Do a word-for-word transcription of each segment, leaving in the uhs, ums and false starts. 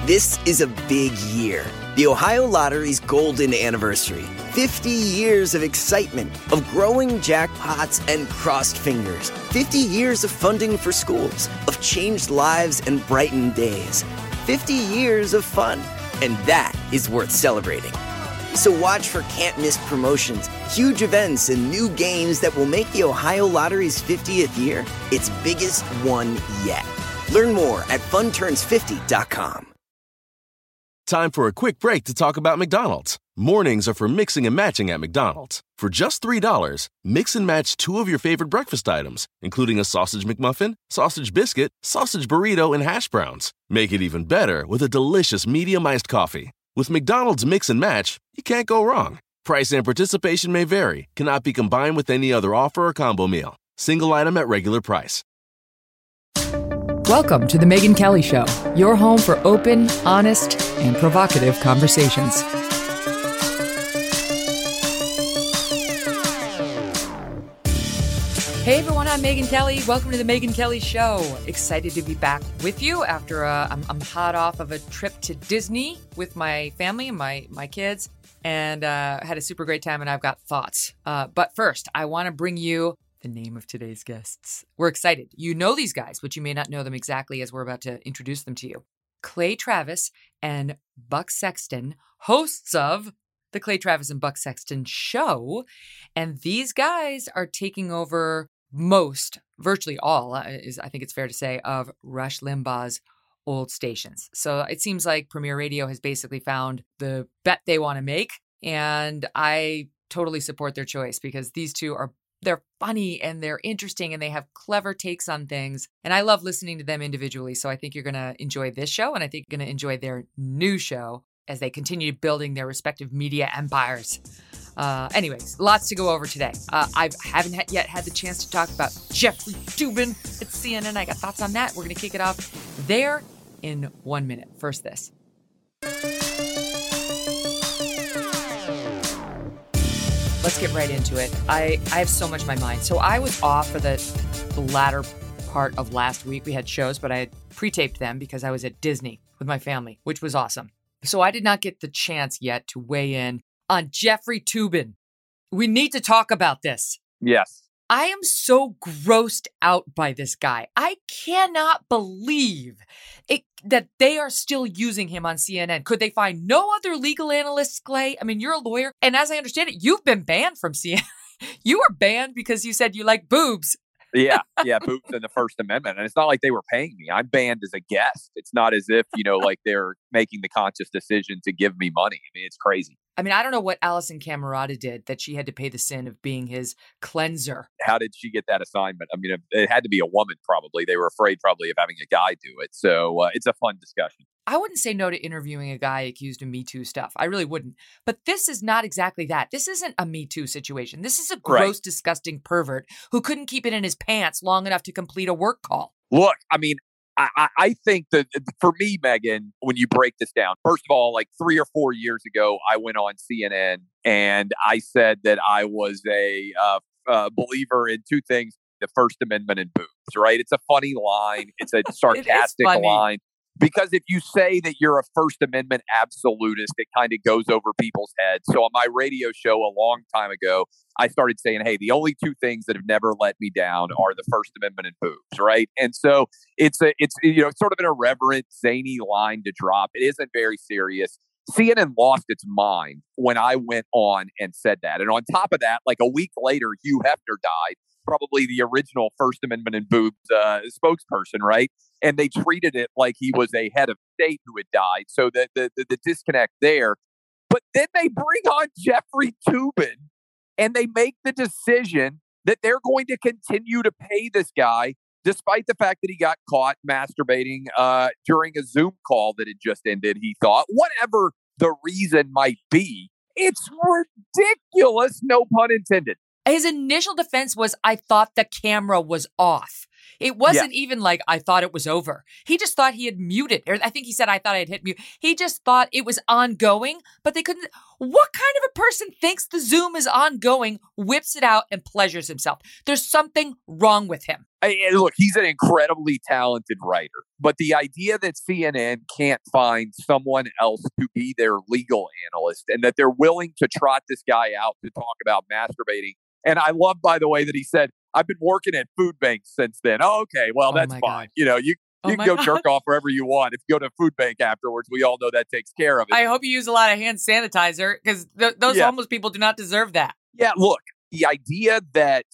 This is a big year. The Ohio Lottery's golden anniversary. fifty years of excitement, of growing jackpots and crossed fingers. fifty years of funding for schools, of changed lives and brightened days. fifty years of fun. And that is worth celebrating. So watch for can't-miss promotions, huge events, and new games that will make the Ohio Lottery's fiftieth year its biggest one yet. Learn more at fun turns fifty dot com. Time for a quick break to talk about McDonald's. Mornings are for mixing and matching at McDonald's. For just three dollars, mix and match two of your favorite breakfast items, including a sausage McMuffin, sausage biscuit, sausage burrito, and hash browns. Make it even better with a delicious medium iced coffee. With McDonald's Mix and Match, you can't go wrong. Price and participation may vary, cannot be combined with any other offer or combo meal. Single item at regular price. Welcome to The Megyn Kelly Show, your home for open, honest, and provocative conversations. Hey everyone, I'm Megyn Kelly. Welcome to The Megyn Kelly Show. Excited to be back with you after uh, I'm, I'm hot off of a trip to Disney with my family and my, my kids, and uh, had a super great time, and I've got thoughts. Uh, but first, I want to bring you the name of today's guests. We're excited. You know these guys, but you may not know them exactly as we're about to introduce them to you. Clay Travis and Buck Sexton, hosts of the Clay Travis and Buck Sexton Show. And these guys are taking over most, virtually all, is I think it's fair to say, of Rush Limbaugh's old stations. So it seems like Premier Radio has basically found the bet they want to make. And I totally support their choice because these two are They're funny and they're interesting and they have clever takes on things. And I love listening to them individually. So I think you're going to enjoy this show, and I think you're going to enjoy their new show as they continue building their respective media empires. Uh, anyways, lots to go over today. Uh, I haven't ha- yet had the chance to talk about Jeffrey Toobin at C N N. I got thoughts on that. We're going to kick it off there in one minute. First, this. Let's get right into it. I, I have so much in my mind. So I was off for the, the latter part of last week. We had shows, but I had pre-taped them because I was at Disney with my family, which was awesome. So I did not get the chance yet to weigh in on Jeffrey Toobin. We need to talk about this. Yes. I am so grossed out by this guy. I cannot believe it, that they are still using him on C N N. Could they find no other legal analysts, Clay? I mean, you're a lawyer, and as I understand it, you've been banned from C N N. You were banned because you said you like boobs. yeah, yeah, boobs in the First Amendment. And it's not like they were paying me. I'm banned as a guest. It's not as if, you know, like they're making the conscious decision to give me money. I mean, it's crazy. I mean, I don't know what Alison Camerata did that she had to pay the sin of being his cleanser. How did she get that assignment? I mean, it had to be a woman, probably. They were afraid probably of having a guy do it. So uh, it's a fun discussion. I wouldn't say no to interviewing a guy accused of Me Too stuff. I really wouldn't. But this is not exactly that. This isn't a Me Too situation. This is a gross, right. disgusting pervert who couldn't keep it in his pants long enough to complete a work call. Look, I mean, I, I think that for me, Megyn, when you break this down, first of all, like three or four years ago, I went on C N N and I said that I was a uh, uh, believer in two things, the First Amendment and boobs, right? It's a funny line. It's a sarcastic it line. Because if you say that you're a First Amendment absolutist, it kind of goes over people's heads. So on my radio show a long time ago, I started saying, hey, the only two things that have never let me down are the First Amendment and boobs, right? And so it's a, it's, you know, sort of an irreverent, zany line to drop. It isn't very serious. C N N lost its mind when I went on and said that. And on top of that, like a week later, Hugh Hefner died, probably the original First Amendment and boobs uh, spokesperson, right? And they treated it like he was a head of state who had died. So the, the, the, the disconnect there. But then they bring on Jeffrey Toobin and they make the decision that they're going to continue to pay this guy, despite the fact that he got caught masturbating uh, during a Zoom call that had just ended, he thought. Whatever the reason might be, it's ridiculous, no pun intended. His initial defense was, I thought the camera was off. It wasn't yeah. even like, I thought it was over. He just thought he had muted. Or I think he said, I thought I had hit mute. He just thought it was ongoing, but they couldn't. What kind of a person thinks the Zoom is ongoing, whips it out, and pleasures himself? There's something wrong with him. I, look, he's an incredibly talented writer, but the idea that C N N can't find someone else to be their legal analyst and that they're willing to trot this guy out to talk about masturbating. And I love, by the way, that he said, I've been working at food banks since then. Oh, okay, well, that's oh fine. God. You know, you, you oh can go God. jerk off wherever you want. If you go to a food bank afterwards, we all know that takes care of it. I hope you use a lot of hand sanitizer because th- those yeah. homeless people do not deserve that. Yeah, look, the idea that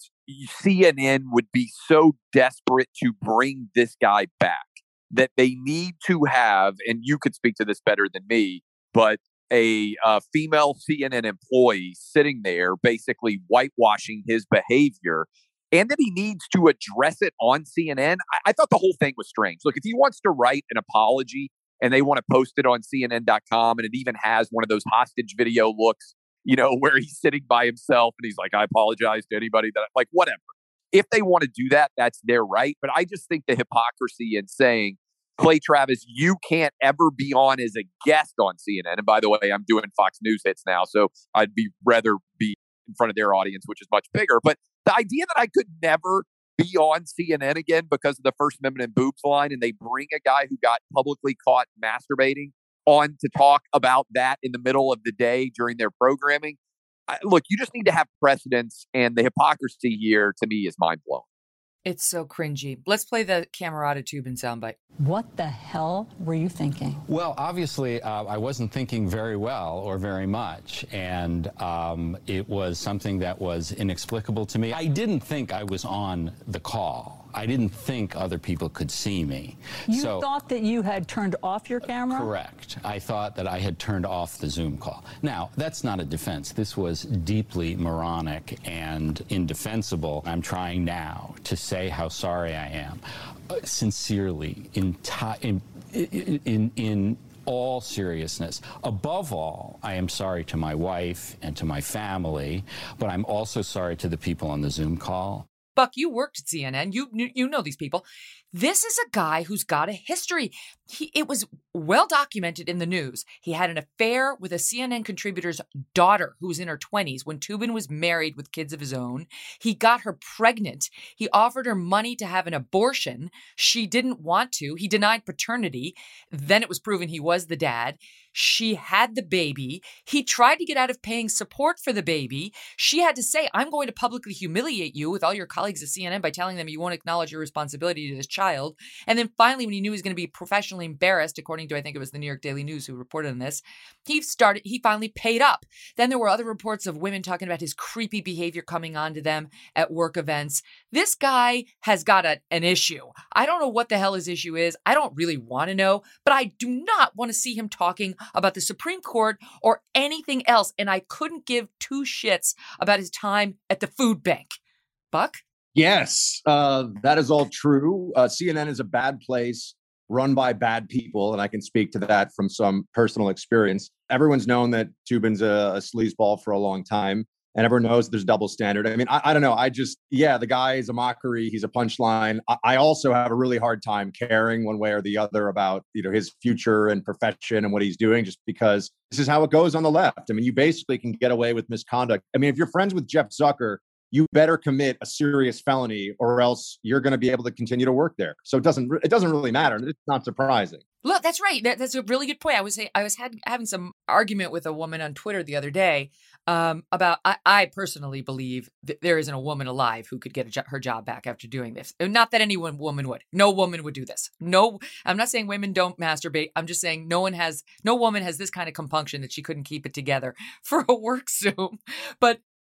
C N N would be so desperate to bring this guy back that they need to have, and you could speak to this better than me, but a uh, female C N N employee sitting there basically whitewashing his behavior, and that he needs to address it on C N N. I, I thought the whole thing was strange. Look, if he wants to write an apology and they want to post it on C N N dot com, and it even has one of those hostage video looks, you know, where he's sitting by himself and he's like, I apologize to anybody that, like, whatever. If they want to do that, that's their right. But I just think the hypocrisy in saying, Clay Travis, you can't ever be on as a guest on C N N. And by the way, I'm doing Fox News hits now, so I'd be rather be in front of their audience, which is much bigger. But the idea that I could never be on C N N again because of the First Amendment and boobs line, and they bring a guy who got publicly caught masturbating on to talk about that in the middle of the day during their programming. I, look, you just need to have precedence, and the hypocrisy here to me is mind-blowing. It's so cringy. Let's play the Camerata Tubin soundbite. What the hell were you thinking? Well, obviously, uh, I wasn't thinking very well or very much, and um, it was something that was inexplicable to me. I didn't think I was on the call. I didn't think other people could see me. You so, thought that you had turned off your camera? Correct. I thought that I had turned off the Zoom call. Now, that's not a defense. This was deeply moronic and indefensible. I'm trying now to say how sorry I am, uh, sincerely, in, in, in, in all seriousness. Above all, I am sorry to my wife and to my family, but I'm also sorry to the people on the Zoom call. Buck, you worked at C N N. You you know these people. This is a guy who's got a history. He, it was well documented in the news. He had an affair with a C N N contributor's daughter who was in her twenties when Tubin was married with kids of his own. He got her pregnant. He offered her money to have an abortion. She didn't want to. He denied paternity. Then it was proven he was the dad. She had the baby. He tried to get out of paying support for the baby. She had to say, I'm going to publicly humiliate you with all your colleagues at C N N by telling them you won't acknowledge your responsibility to this child. And then finally, when he knew he was going to be professionally embarrassed, according to, I think it was the New York Daily News who reported on this, he started, he finally paid up. Then there were other reports of women talking about his creepy behavior coming on to them at work events. This guy has got a, an issue. I don't know what the hell his issue is. I don't really want to know, but I do not want to see him talking about the Supreme Court or anything else. And I couldn't give two shits about his time at the food bank. Buck? Yes, uh, that is all true. Uh, C N N is a bad place run by bad people, and I can speak to that from some personal experience. Everyone's known that Tubin's a, a sleazeball for a long time, and everyone knows there's double standard. I mean, I, I don't know. I just, yeah, the guy is a mockery. He's a punchline. I, I also have a really hard time caring one way or the other about, you know, his future and profession and what he's doing, just because this is how it goes on the left. I mean, you basically can get away with misconduct. I mean, if you're friends with Jeff Zucker, you better commit a serious felony or else you're going to be able to continue to work there. So it doesn't, it doesn't really matter. It's not surprising. Look, that's right. That, that's a really good point. I was I was had, having some argument with a woman on Twitter the other day um, about, I, I personally believe that there isn't a woman alive who could get a jo- her job back after doing this. Not that any one woman would. No woman would do this. No, I'm not saying women don't masturbate. I'm just saying no one has, no woman has this kind of compunction that she couldn't keep it together for a work Zoom. But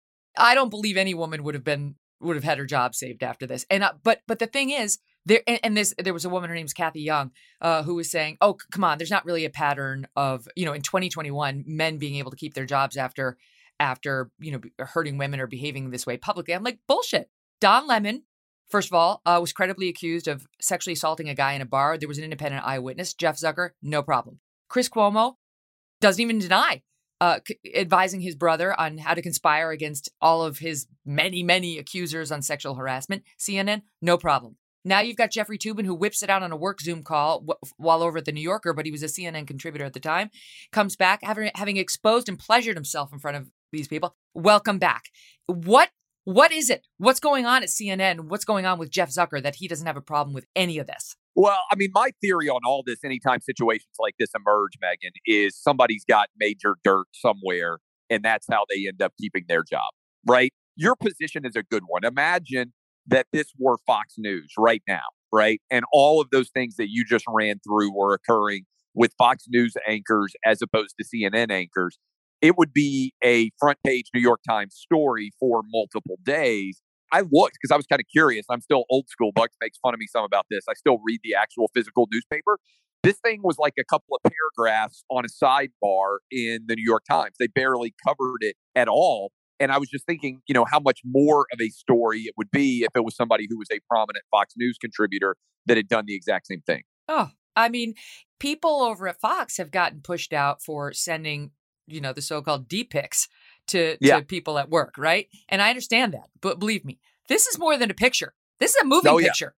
I don't believe any woman would have been would have had her job saved after this. And uh, but but the thing is, there and, and this there was a woman, her name's Kathy Young, uh, who was saying, "Oh, come on, there's not really a pattern of, you know, in twenty twenty-one men being able to keep their jobs after after you know hurting women or behaving this way publicly." I'm like, bullshit. Don Lemon, first of all, uh, was credibly accused of sexually assaulting a guy in a bar. There was an independent eyewitness. Jeff Zucker, no problem. Chris Cuomo doesn't even deny. Uh, c- advising his brother on how to conspire against all of his many, many accusers on sexual harassment. C N N, no problem. Now you've got Jeffrey Toobin, who whips it out on a work Zoom call w- while over at the New Yorker, but he was a C N N contributor at the time, comes back having, having exposed and pleasured himself in front of these people. Welcome back. What What is it? What's going on at C N N? What's going on with Jeff Zucker that he doesn't have a problem with any of this? Well, I mean, my theory on all this, anytime situations like this emerge, Megan, is somebody's got major dirt somewhere, and that's how they end up keeping their job, right? Your position is a good one. Imagine that this were Fox News right now, right? And all of those things that you just ran through were occurring with Fox News anchors as opposed to C N N anchors. It would be a front page New York Times story for multiple days. I looked because I was kind of curious. I'm still old school. Bucks makes fun of me some about this. I still read the actual physical newspaper. This thing was like a couple of paragraphs on a sidebar in the New York Times. They barely covered it at all. And I was just thinking, you know, how much more of a story it would be if it was somebody who was a prominent Fox News contributor that had done the exact same thing. Oh, I mean, people over at Fox have gotten pushed out for sending, you know, the so-called D-pics to, yeah. to people at work, right? And I understand that. But believe me, this is more than a picture. This is a moving oh, yeah. picture.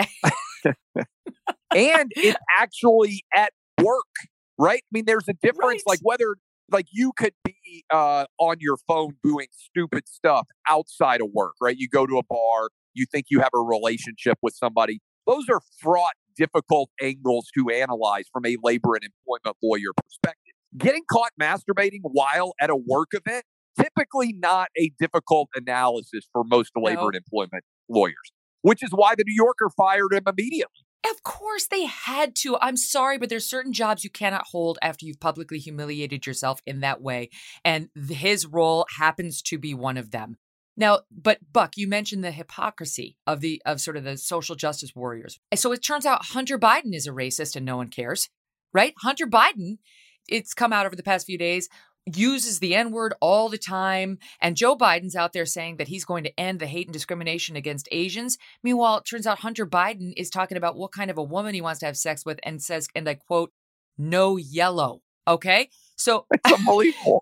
And it's actually at work, right? I mean, there's a difference, Right. like whether like you could be uh, on your phone doing stupid stuff outside of work, right? You go to a bar, you think you have a relationship with somebody. Those are fraught, difficult angles to analyze from a labor and employment lawyer perspective. Getting caught masturbating while at a work event, typically not a difficult analysis for most labor No. and employment lawyers, which is why the New Yorker fired him immediately. Of course they had to. I'm sorry, but there's certain jobs you cannot hold after you've publicly humiliated yourself in that way. And th- his role happens to be one of them. Now, but Buck, you mentioned the hypocrisy of the of sort of the social justice warriors. So it turns out Hunter Biden is a racist and no one cares, right? Hunter Biden, it's come out over the past few days, uses the N-word all the time. And Joe Biden's out there saying that he's going to end the hate and discrimination against Asians. Meanwhile, it turns out Hunter Biden is talking about what kind of a woman he wants to have sex with and says, and I quote, no yellow. Okay? So It's unbelievable.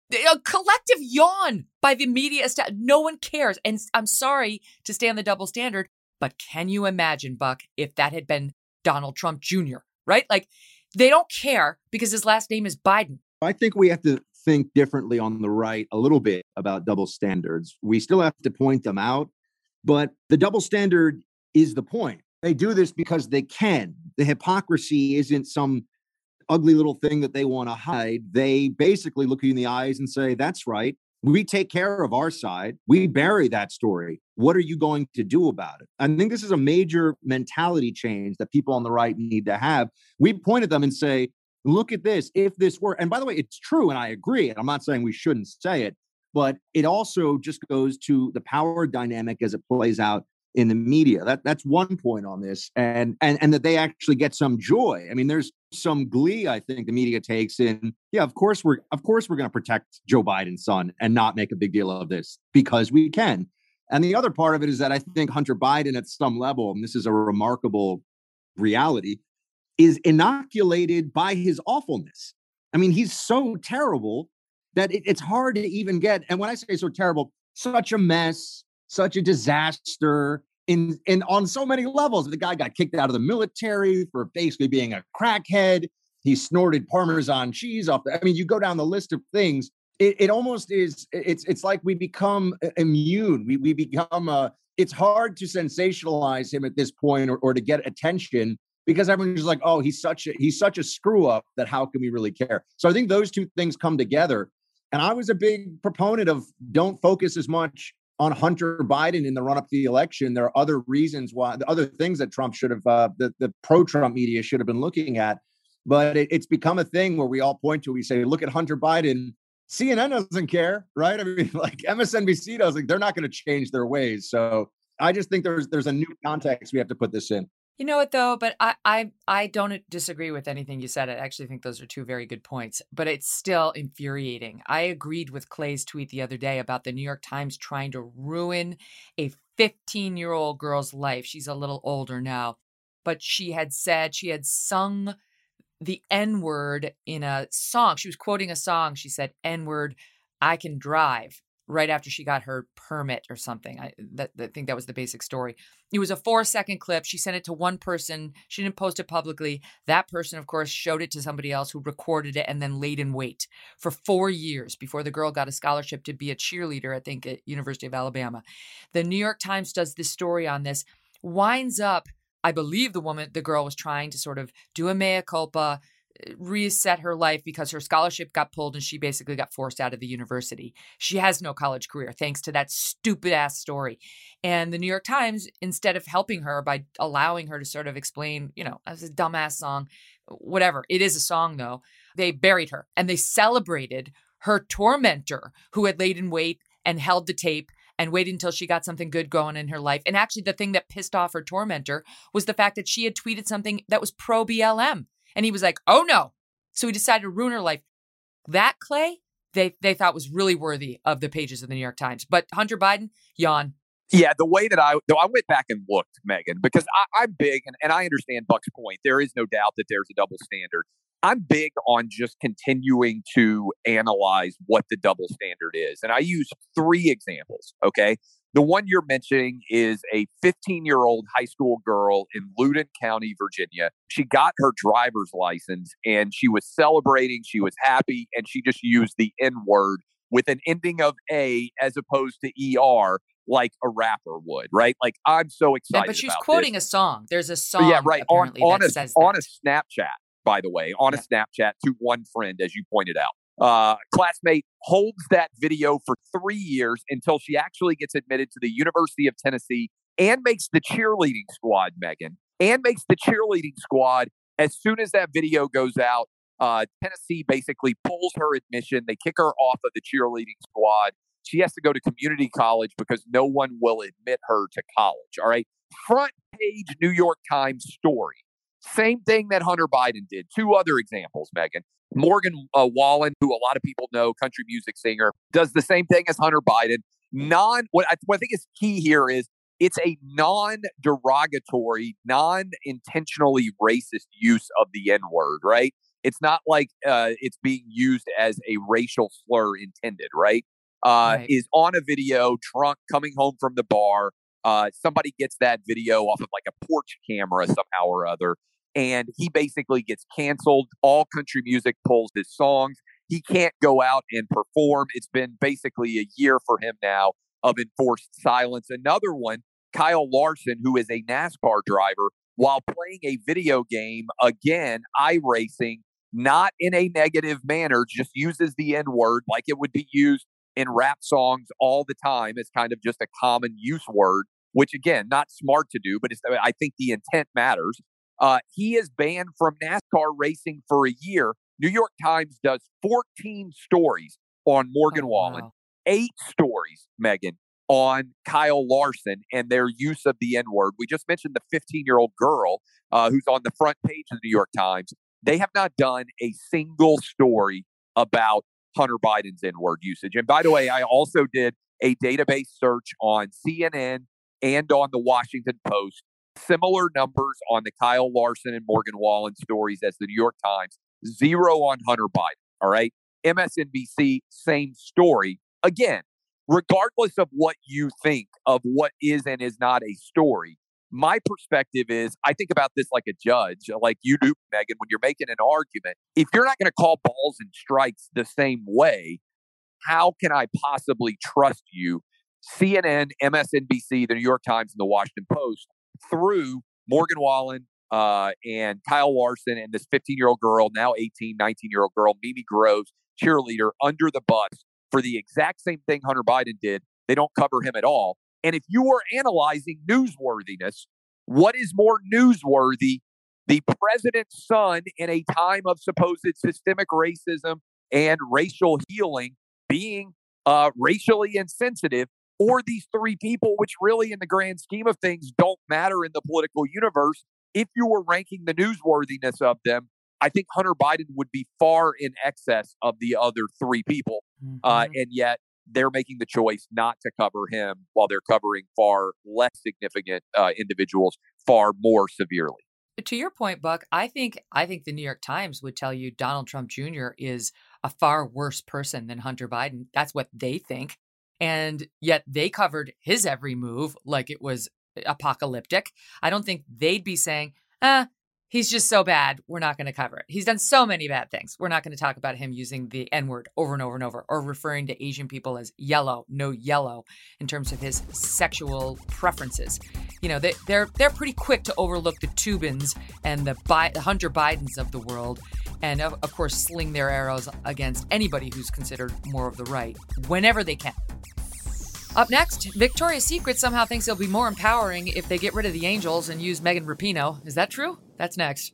a collective yawn by the media staff. No one cares. And I'm sorry to stay on the double standard, but can you imagine, Buck, if that had been Donald Trump Junior, right? Like, they don't care because his last name is Biden. I think we have to think differently on the right a little bit about double standards. We still have to point them out, but the double standard is the point. They do this because they can. The hypocrisy isn't some ugly little thing that they want to hide. They basically look you in the eyes and say, that's right. We take care of our side. We bury that story. What are you going to do about it? I think this is a major mentality change that people on the right need to have. We point at them and say, look at this. If this were, and by the way, it's true. And I agree. And I'm not saying we shouldn't say it, but it also just goes to the power dynamic as it plays out in the media. That that's one point on this. And, and, and that they actually get some joy. I mean, there's some glee, I think, the media takes in. Yeah, of course we're of course we're going to protect Joe Biden's son and not make a big deal of this because we can. And the other part of it is that I think Hunter Biden at some level, and this is a remarkable reality, is inoculated by his awfulness. I mean, he's so terrible that it, it's hard to even get. And when I say so terrible, such a mess, such a disaster in, in on so many levels. The guy got kicked out of the military for basically being a crackhead. He snorted Parmesan cheese off. The, I mean, you go down the list of things. It, it almost is. It's it's like we become immune. We we become. Uh, it's hard to sensationalize him at this point or, or to get attention because everyone's just like, oh, he's such a he's such a screw up that how can we really care? So I think those two things come together. And I was a big proponent of don't focus as much on Hunter Biden in the run up to the election. There are other reasons why, the other things that Trump should have, uh, the, the pro-Trump media should have been looking at. But it, it's become a thing where we all point to, we say, look at Hunter Biden. C N N doesn't care, right? I mean, like M S N B C does, like they're not going to change their ways. So I just think there's there's a new context we have to put this in. You know what, though? But I, I, I don't disagree with anything you said. I actually think those are two very good points, but it's still infuriating. I agreed with Clay's tweet the other day about the New York Times trying to ruin a fifteen-year-old girl's life. She's a little older now, but she had said she had sung the N-word in a song. She was quoting a song. She said, N-word, I can drive. right after she got her permit or something. I, that, I think that was the basic story. It was a four second clip. She sent it to one person. She didn't post it publicly. That person, of course, showed it to somebody else who recorded it and then laid in wait for four years before the girl got a scholarship to be a cheerleader, I think, at University of Alabama. The New York Times does this story on this, winds up, I believe the woman, the girl was trying to sort of do a mea culpa, reset her life because her scholarship got pulled and she basically got forced out of the university. She has no college career thanks to that stupid ass story. And the New York Times, instead of helping her by allowing her to sort of explain, you know, as a dumbass song, whatever, it is a song though, they buried her and they celebrated her tormentor who had laid in wait and held the tape and waited until she got something good going in her life. And actually the thing that pissed off her tormentor was the fact that she had tweeted something that was pro B L M. And he was like, oh no. So he decided to ruin her life. That, Clay, they they thought was really worthy of the pages of the New York Times. But Hunter Biden, yawn. Yeah, the way that I, though I went back and looked, Megan, because I, I'm big, and, and I understand Buck's point. There is no doubt that there's a double standard. I'm big on just continuing to analyze what the double standard is. And I use three examples, okay? The one you're mentioning is a fifteen-year-old high school girl in Loudoun County, Virginia. She got her driver's license and she was celebrating. She was happy and she just used the N-word with an ending of A as opposed to E R like a rapper would, right? Like, I'm so excited. Yeah, but she's about quoting this. a song. There's a song, yeah, right. On, on, that a, says on that. a Snapchat, by the way, on yeah. a Snapchat to one friend, as you pointed out. Uh, classmate holds that video for three years until she actually gets admitted to the University of Tennessee and makes the cheerleading squad, Megan, and makes the cheerleading squad. As soon as that video goes out, uh, Tennessee basically pulls her admission. They kick her off of the cheerleading squad. She has to go to community college because no one will admit her to college. All right. Front page New York Times story. Same thing that Hunter Biden did. Two other examples, Megan. Morgan uh, Wallen, who a lot of people know, country music singer, does the same thing as Hunter Biden. Non, what I, what I think is key here is it's a non-derogatory, non-intentionally racist use of the N-word, right? It's not like uh, it's being used as a racial slur intended, right? Uh, right? Is on a video, drunk, coming home from the bar. Uh, somebody gets that video off of like a porch camera somehow or other. And he basically gets canceled. All country music pulls his songs. He can't go out and perform. It's been basically a year for him now of enforced silence. Another one, Kyle Larson, who is a NASCAR driver, while playing a video game, again, iRacing, not in a negative manner, just uses the N-word like it would be used in rap songs all the time as kind of just a common use word, which, again, not smart to do, but it's, I think the intent matters. Uh, he is banned from NASCAR racing for a year. New York Times does fourteen stories on Morgan Oh, Wallen, wow. eight stories, Megan, on Kyle Larson and their use of the N-word. We just mentioned the fifteen-year-old girl uh, who's on the front page of the New York Times. They have not done a single story about Hunter Biden's N-word usage. And by the way, I also did a database search on C N N and on the Washington Post. Similar numbers on the Kyle Larson and Morgan Wallen stories as the New York Times. Zero on Hunter Biden. All right. M S N B C, same story. Again, regardless of what you think of what is and is not a story, my perspective is I think about this like a judge, like you do, Megan, when you're making an argument. If you're not going to call balls and strikes the same way, how can I possibly trust you? C N N, M S N B C, the New York Times, and the Washington Post through Morgan Wallen uh, and Kyle Larson and this fifteen-year-old girl, now eighteen, nineteen-year-old girl, Mimi Groves, cheerleader, under the bus for the exact same thing Hunter Biden did. They don't cover him at all. And if you were analyzing newsworthiness, what is more newsworthy? The president's son in a time of supposed systemic racism and racial healing being uh, racially insensitive, or these three people, which really in the grand scheme of things don't matter in the political universe. If you were ranking the newsworthiness of them, I think Hunter Biden would be far in excess of the other three people. Mm-hmm. Uh, and yet they're making the choice not to cover him while they're covering far less significant uh, individuals far more severely. To your point, Buck, I think I think the New York Times would tell you Donald Trump Junior is a far worse person than Hunter Biden. That's what they think. And yet they covered his every move like it was apocalyptic. I don't think they'd be saying, ah, he's just so bad, we're not going to cover it. He's done so many bad things. We're not going to talk about him using the N-word over and over and over, or referring to Asian people as yellow, no yellow, in terms of his sexual preferences. You know, they, they're they're pretty quick to overlook the Toobins and the, Bi- the Hunter Bidens of the world, and of, of course sling their arrows against anybody who's considered more of the right whenever they can. Up next, Victoria's Secret somehow thinks it'll be more empowering if they get rid of the angels and use Megan Rapinoe. Is that true? That's next.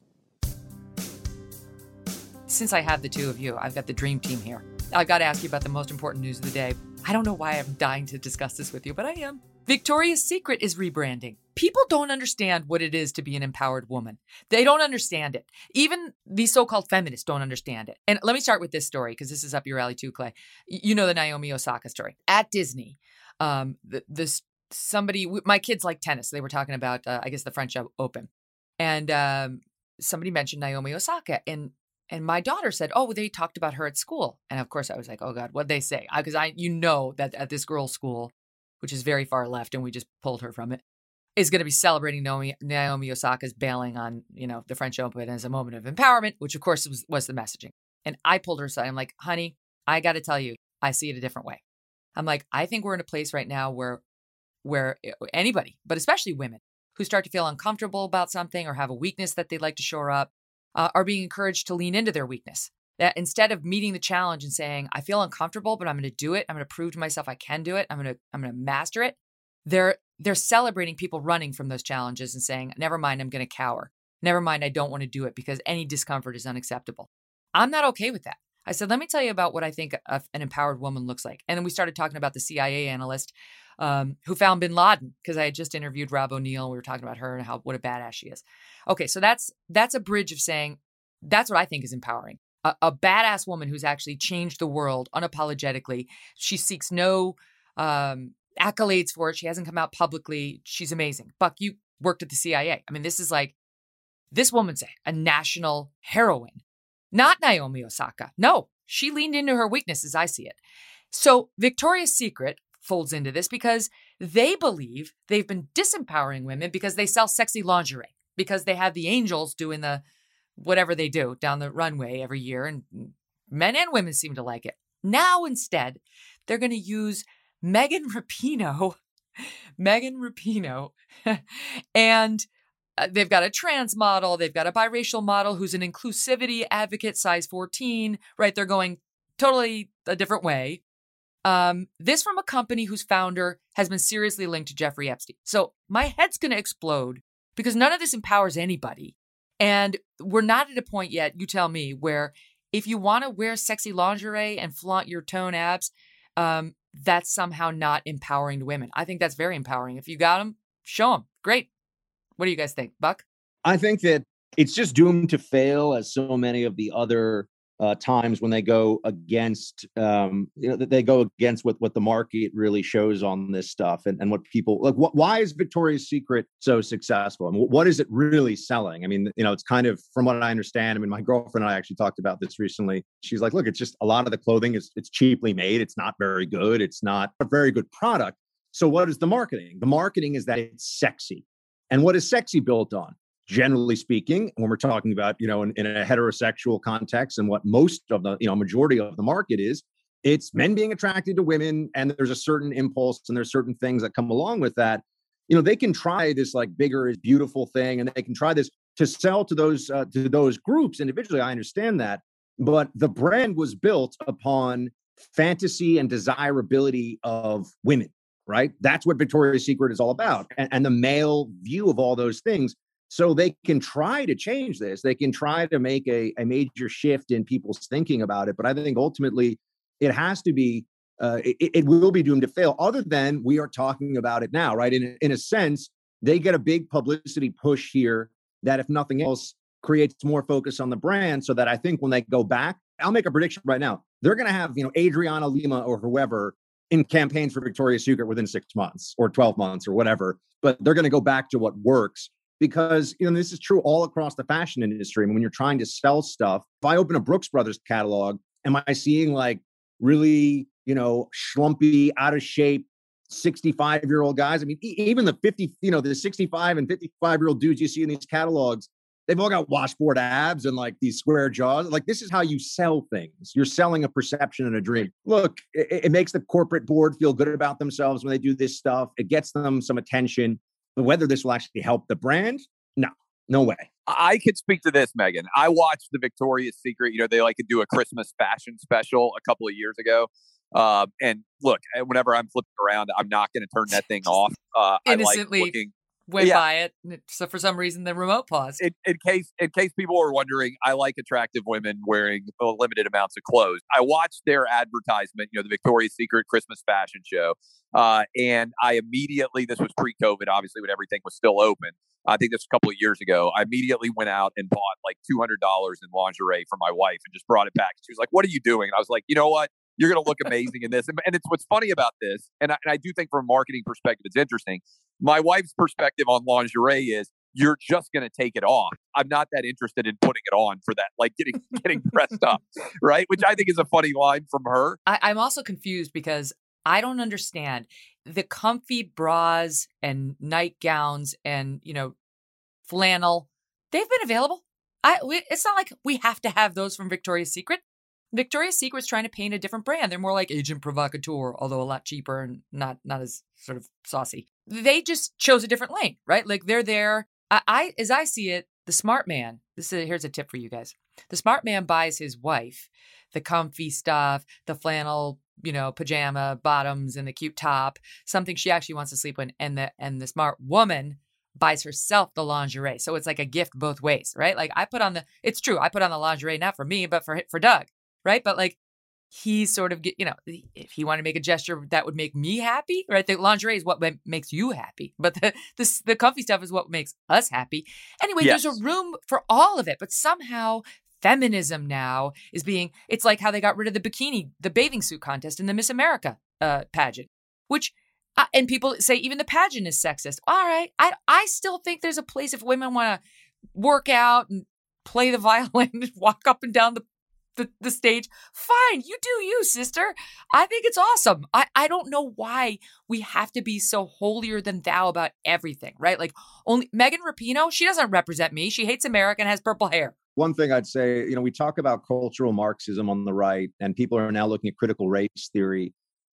Since I have the two of you, I've got the dream team here. I've got to ask you about the most important news of the day. I don't know why I'm dying to discuss this with you, but I am. Victoria's Secret is rebranding. People don't understand what it is to be an empowered woman. They don't understand it. Even these so-called feminists don't understand it. And let me start with this story, because this is up your alley too, Clay. You know the Naomi Osaka story. At Disney, um, this somebody, my kids like tennis. They were talking about, uh, I guess, the French Open. And um, somebody mentioned Naomi Osaka. And and my daughter said, oh, they talked about her at school. And of course, I was like, oh, God, what'd they say? Because I, I, you know that at this girls' school, which is very far left, and we just pulled her from it, is going to be celebrating Naomi, Naomi Osaka's bailing on, you know, the French Open as a moment of empowerment, which of course was, was the messaging. And I pulled her aside. I'm like, honey, I got to tell you, I see it a different way. I'm like, I think we're in a place right now where, where anybody, but especially women who start to feel uncomfortable about something or have a weakness that they'd like to shore up, uh, are being encouraged to lean into their weakness. That instead of meeting the challenge and saying, I feel uncomfortable, but I'm going to do it. I'm going to prove to myself I can do it. I'm going to, I'm going to master it. They're, they're celebrating people running from those challenges and saying, never mind, I'm going to cower. Never mind, I don't want to do it because any discomfort is unacceptable. I'm not okay with that. I said, let me tell you about what I think a, an empowered woman looks like. And then we started talking about the C I A analyst um, who found bin Laden, because I had just interviewed Rob O'Neill. We were talking about her and how what a badass she is. Okay, so that's that's a bridge of saying, that's what I think is empowering. A, a badass woman who's actually changed the world unapologetically. She seeks no um, accolades for it. She hasn't come out publicly. She's amazing. Buck, you worked at the C I A. I mean, this is like, this woman's a, a national heroine. Not Naomi Osaka. No, she leaned into her weakness as I see it. So Victoria's Secret folds into this because they believe they've been disempowering women because they sell sexy lingerie, because they have the angels doing the whatever they do down the runway every year, and men and women seem to like it. Now, instead, they're going to use Megan Rapinoe, Megan Rapinoe, and uh, they've got a trans model, they've got a biracial model who's an inclusivity advocate, size fourteen, right? They're going totally a different way. Um, this from a company whose founder has been seriously linked to Jeffrey Epstein. So my head's going to explode because none of this empowers anybody. And we're not at a point yet, you tell me, where if you want to wear sexy lingerie and flaunt your tone abs, um, that's somehow not empowering to women. I think that's very empowering. If you got them, show them. Great. What do you guys think, Buck? I think that it's just doomed to fail, as so many of the other uh, times when they go against, um, you know, that they go against what, what the market really shows on this stuff, and, and what people like. What, why is Victoria's Secret so successful? I mean, what is it really selling? I mean, you know, it's kind of, from what I understand. I mean, my girlfriend and I actually talked about this recently. She's like, look, it's just a lot of the clothing is it's cheaply made. It's not very good. It's not a very good product. So what is the marketing? The marketing is that it's sexy. And what is sexy built on? Generally speaking, when we're talking about, you know, in, in a heterosexual context, and what most of the, you know, majority of the market is, it's men being attracted to women, and there's a certain impulse and there's certain things that come along with that. You know, they can try this like bigger is beautiful thing, and they can try this to sell to those uh, to those groups individually. I understand that, but the brand was built upon fantasy and desirability of women, right? That's what Victoria's Secret is all about, and, and the male view of all those things. So they can try to change this. They can try to make a, a major shift in people's thinking about it. But I think ultimately it has to be, uh, it, it will be doomed to fail, other than we are talking about it now, right? In, in a sense, they get a big publicity push here that, if nothing else, creates more focus on the brand, so that I think when they go back, I'll make a prediction right now. They're going to have, you know, Adriana Lima or whoever in campaigns for Victoria's Secret within six months or twelve months or whatever. But they're going to go back to what works. Because, you know, this is true all across the fashion industry. I mean, when you're trying to sell stuff, if I open a Brooks Brothers catalog, am I seeing like really you know, schlumpy, out of shape, sixty-five year old guys. I mean, e- even the fifty, you know, the sixty-five and fifty-five year old dudes you see in these catalogs, they've all got washboard abs and like these square jaws. Like, this is how you sell things. You're selling a perception and a dream. Look, it, it makes the corporate board feel good about themselves when they do this stuff. It gets them some attention. But whether this will actually help the brand, no, no way. I could speak to this, Megan. I watched the Victoria's Secret. You know, they like to do a Christmas fashion special a couple of years ago. Um, and look, whenever I'm flipping around, I'm not going to turn that thing off. Uh, Innocently I like looking. went Yeah. by it. So for some reason, the remote paused. In, in case, in case people are wondering, I like attractive women wearing uh, limited amounts of clothes. I watched their advertisement, you know, the Victoria's Secret Christmas fashion show, uh, and I immediately, this was pre-COVID, obviously, when everything was still open. I think this was a couple of years ago. I immediately went out and bought like two hundred dollars in lingerie for my wife and just brought it back. She was like, "What are you doing?" And I was like, "You know what? You're going to look amazing in this." And, and it's what's funny about this, and I, and I do think from a marketing perspective, it's interesting. My wife's perspective on lingerie is you're just going to take it off. I'm not that interested in putting it on for that, like getting getting dressed up, right? Which I think is a funny line from her. I, I'm also confused because I don't understand the comfy bras and nightgowns and, you know, flannel. They've been available. I. We, it's not like we have to have those from Victoria's Secret. Victoria's Secret's trying to paint a different brand. They're more like Agent Provocateur, although a lot cheaper and not not as sort of saucy. They just chose a different lane, right? Like they're there. I, I as I see it, the smart man. This is here's a tip for you guys. The smart man buys his wife the comfy stuff, the flannel, you know, pajama bottoms and the cute top, something she actually wants to sleep in, and the and the smart woman buys herself the lingerie. So it's like a gift both ways, right? Like I put on the. It's true. I put on the lingerie not for me, but for for Doug. Right. But like he's sort of, you know, if he wanted to make a gesture that would make me happy. Right. The lingerie is what makes you happy. But the the, the comfy stuff is what makes us happy. Anyway, yes. There's a room for all of it. But somehow feminism now is being it's like how they got rid of the bikini, the bathing suit contest in the Miss America uh, pageant, which uh, and people say even the pageant is sexist. All right. I, I still think there's a place if women want to work out and play the violin and walk up and down the The, the stage. Fine, you do you, sister. I think it's awesome. I, I don't know why we have to be so holier than thou about everything, right? Like only Megan Rapinoe, she doesn't represent me. She hates America and has purple hair. One thing I'd say, you know, we talk about cultural Marxism on the right, and people are now looking at critical race theory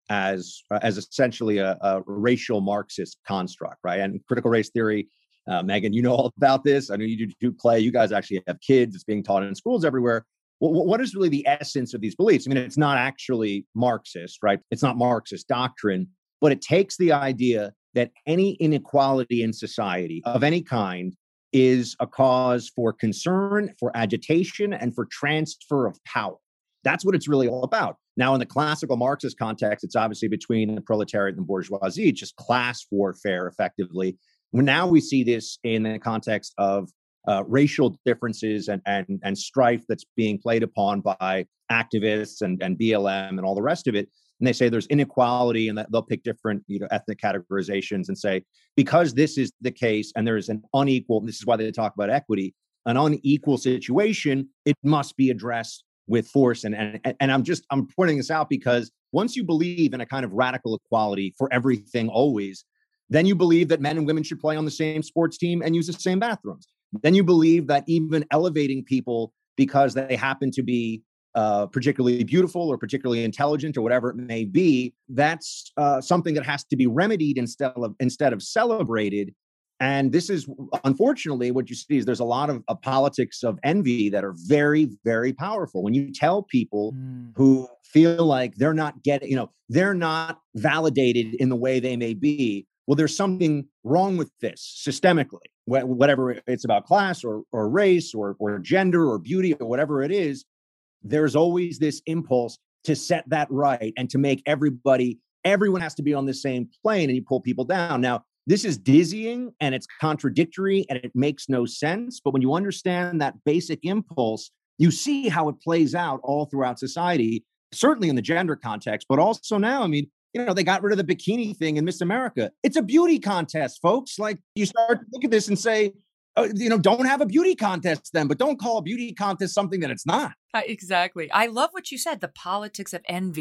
as uh, as essentially a, a racial Marxist construct, right? And critical race theory, uh, Megan, you know all about this. I know you do, do play. You guys actually have kids. It's being taught in schools everywhere. What is really the essence of these beliefs? I mean, it's not actually Marxist, right? It's not Marxist doctrine, but it takes the idea that any inequality in society of any kind is a cause for concern, for agitation, and for transfer of power. That's what it's really all about. Now, in the classical Marxist context, it's obviously between the proletariat and bourgeoisie, it's just class warfare, effectively. Now we see this in the context of Uh, racial differences and, and and strife that's being played upon by activists and, and B L M and all the rest of it. And they say there's inequality and that they'll pick different, you know, ethnic categorizations and say, because this is the case and there is an unequal, this is why they talk about equity, an unequal situation, it must be addressed with force. And, and, and I'm just, I'm pointing this out because once you believe in a kind of radical equality for everything always, then you believe that men and women should play on the same sports team and use the same bathrooms. Then you believe that even elevating people because they happen to be uh, particularly beautiful or particularly intelligent or whatever it may be, that's uh, something that has to be remedied instead of instead of celebrated. And this is, unfortunately, what you see is there's a lot of uh, politics of envy that are very, very powerful. When you tell people mm. who feel like they're not getting, you know, they're not validated in the way they may be, well, there's something wrong with this systemically, whatever it's about class or or race or or gender or beauty or whatever it is. There's always this impulse to set that right and to make everybody, everyone has to be on the same plane, and you pull people down. Now, this is dizzying and it's contradictory and it makes no sense. But when you understand that basic impulse, you see how it plays out all throughout society, certainly in the gender context, but also now, I mean, you know, they got rid of the bikini thing in Miss America. It's a beauty contest, folks. Like, you start to look at this and say, oh, you know, don't have a beauty contest then, but don't call a beauty contest something that it's not. Uh, exactly. I love what you said, the politics of envy.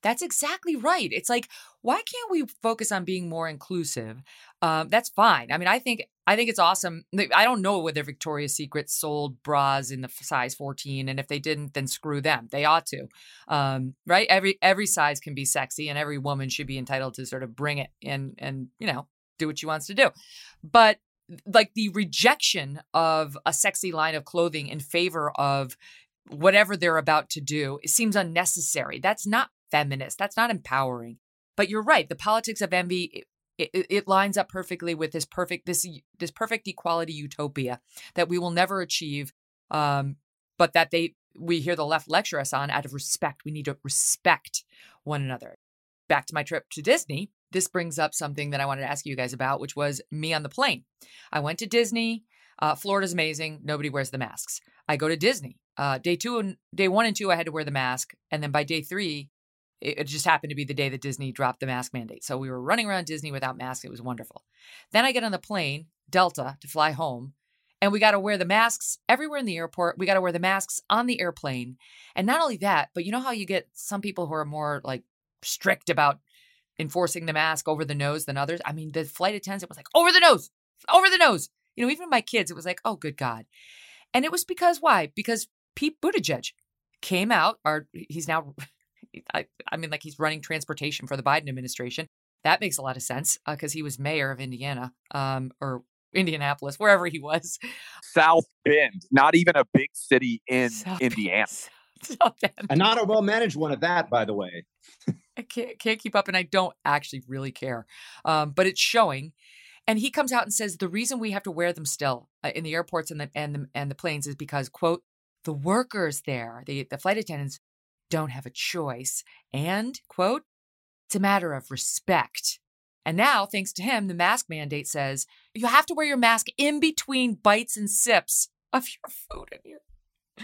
That's exactly right. It's like, why can't we focus on being more inclusive? Um, that's fine. I mean, I think I think it's awesome. I don't know whether Victoria's Secret sold bras in the size fourteen, and if they didn't, then screw them. They ought to, um, right? Every every size can be sexy, and every woman should be entitled to sort of bring it and and you know do what she wants to do. But like the rejection of a sexy line of clothing in favor of whatever they're about to do, it seems unnecessary. That's not feminist. That's not empowering. But you're right. The politics of envy, it, it, it lines up perfectly with this perfect this this perfect equality utopia that we will never achieve. Um, but that they we hear the left lecture us on out of respect. We need to respect one another. Back to my trip to Disney. This brings up something that I wanted to ask you guys about, which was me on the plane. I went to Disney. Uh, Florida's amazing. Nobody wears the masks. I go to Disney. Uh, day two and day one and two, I had to wear the mask, and then by day three, it just happened to be the day that Disney dropped the mask mandate. So we were running around Disney without masks. It was wonderful. Then I get on the plane, Delta, to fly home. And we got to wear the masks everywhere in the airport. We got to wear the masks on the airplane. And not only that, but you know how you get some people who are more like strict about enforcing the mask over the nose than others? I mean, the flight attendant was like, over the nose, over the nose. You know, even my kids, it was like, oh, good God. And it was because why? Because Pete Buttigieg came out, or he's now... I, I mean, like he's running transportation for the Biden administration. That makes a lot of sense because uh, he was mayor of Indiana um, or Indianapolis, wherever he was. South Bend, not even a big city in South Indiana. South Bend. And not a well-managed one at that, by the way. I can't, can't keep up, and I don't actually really care. Um, but it's showing. And he comes out and says the reason we have to wear them still uh, in the airports and the, and, the, and the planes is because, quote, the workers there, the, the flight attendants, don't have a choice. And, quote, it's a matter of respect. And now, thanks to him, the mask mandate says you have to wear your mask in between bites and sips of your food in here.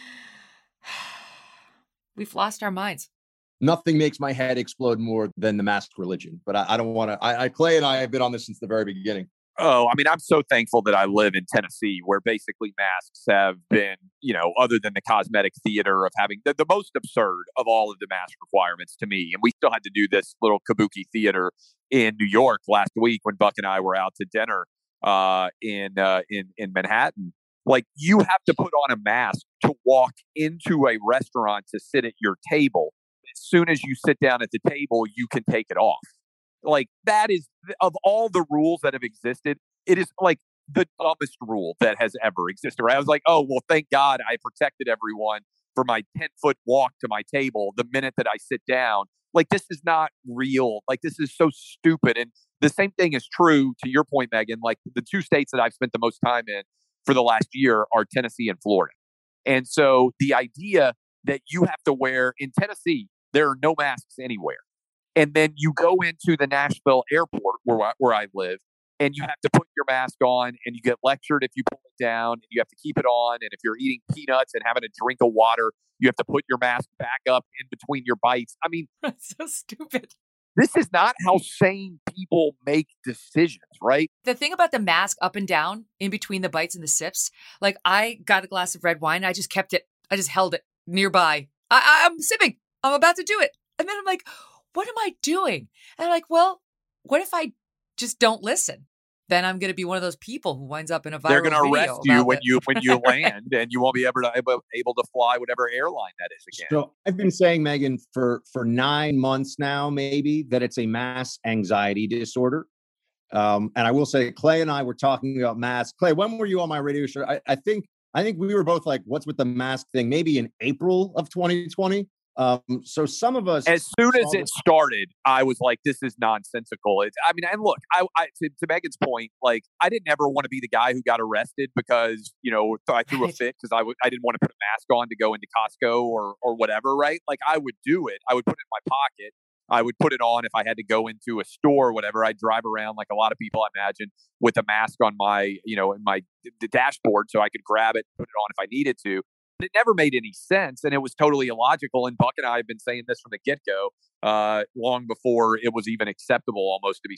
We've lost our minds. Nothing makes my head explode more than the mask religion. But I, I don't want to. I, I, Clay and I have been on this since the very beginning. Oh, I mean, I'm so thankful that I live in Tennessee, where basically masks have been, you know, other than the cosmetic theater of having the, the most absurd of all of the mask requirements to me. And we still had to do this little kabuki theater in New York last week when Buck and I were out to dinner uh, in uh, in in Manhattan. Like, you have to put on a mask to walk into a restaurant to sit at your table. As soon as you sit down at the table, you can take it off. Like, that is, of all the rules that have existed, it is like the dumbest rule that has ever existed. Right? I was like, oh, well, thank God I protected everyone for my ten foot walk to my table the minute that I sit down. Like, this is not real. Like, this is so stupid. And the same thing is true to your point, Megan. Like, the two states that I've spent the most time in for the last year are Tennessee and Florida. And so the idea that you have to wear in Tennessee, there are no masks anywhere. And then you go into the Nashville airport where I, where I live, and you have to put your mask on, and you get lectured if you pull it down, and you have to keep it on. And if you're eating peanuts and having a drink of water, you have to put your mask back up in between your bites. I mean, that's so stupid. This is not how sane people make decisions, right? The thing about the mask up and down in between the bites and the sips, like I got a glass of red wine. I just kept it. I just held it nearby. I, I'm sipping. I'm about to do it. And then I'm like, what am I doing? And I'm like, well, what if I just don't listen? Then I'm going to be one of those people who winds up in a viral They're going to arrest you when it. you when you land, and you won't be able to able, able to fly whatever airline that is again. So I've been saying, Megan, for for nine months now, maybe, that it's a mass anxiety disorder. Um, and I will say, Clay and I were talking about masks. Clay, when were you on my radio show? I, I think I think we were both like, "What's with the mask thing?" Maybe in April of twenty twenty. Um, so some of us, as soon as it started, I was like, this is nonsensical. It's, I mean, and look, I, I to, to Megan's point, like, I didn't ever want to be the guy who got arrested because, you know, I threw a fit because I, w- I didn't want to put a mask on to go into Costco or, or whatever, right? Like, I would do it. I would put it in my pocket. I would put it on if I had to go into a store or whatever. I'd drive around like a lot of people, I imagine, with a mask on my, you know, in my the dashboard so I could grab it, put it on if I needed to. It never made any sense, and it was totally illogical. And Buck and I have been saying this from the get-go, uh, long before it was even acceptable almost to be saying.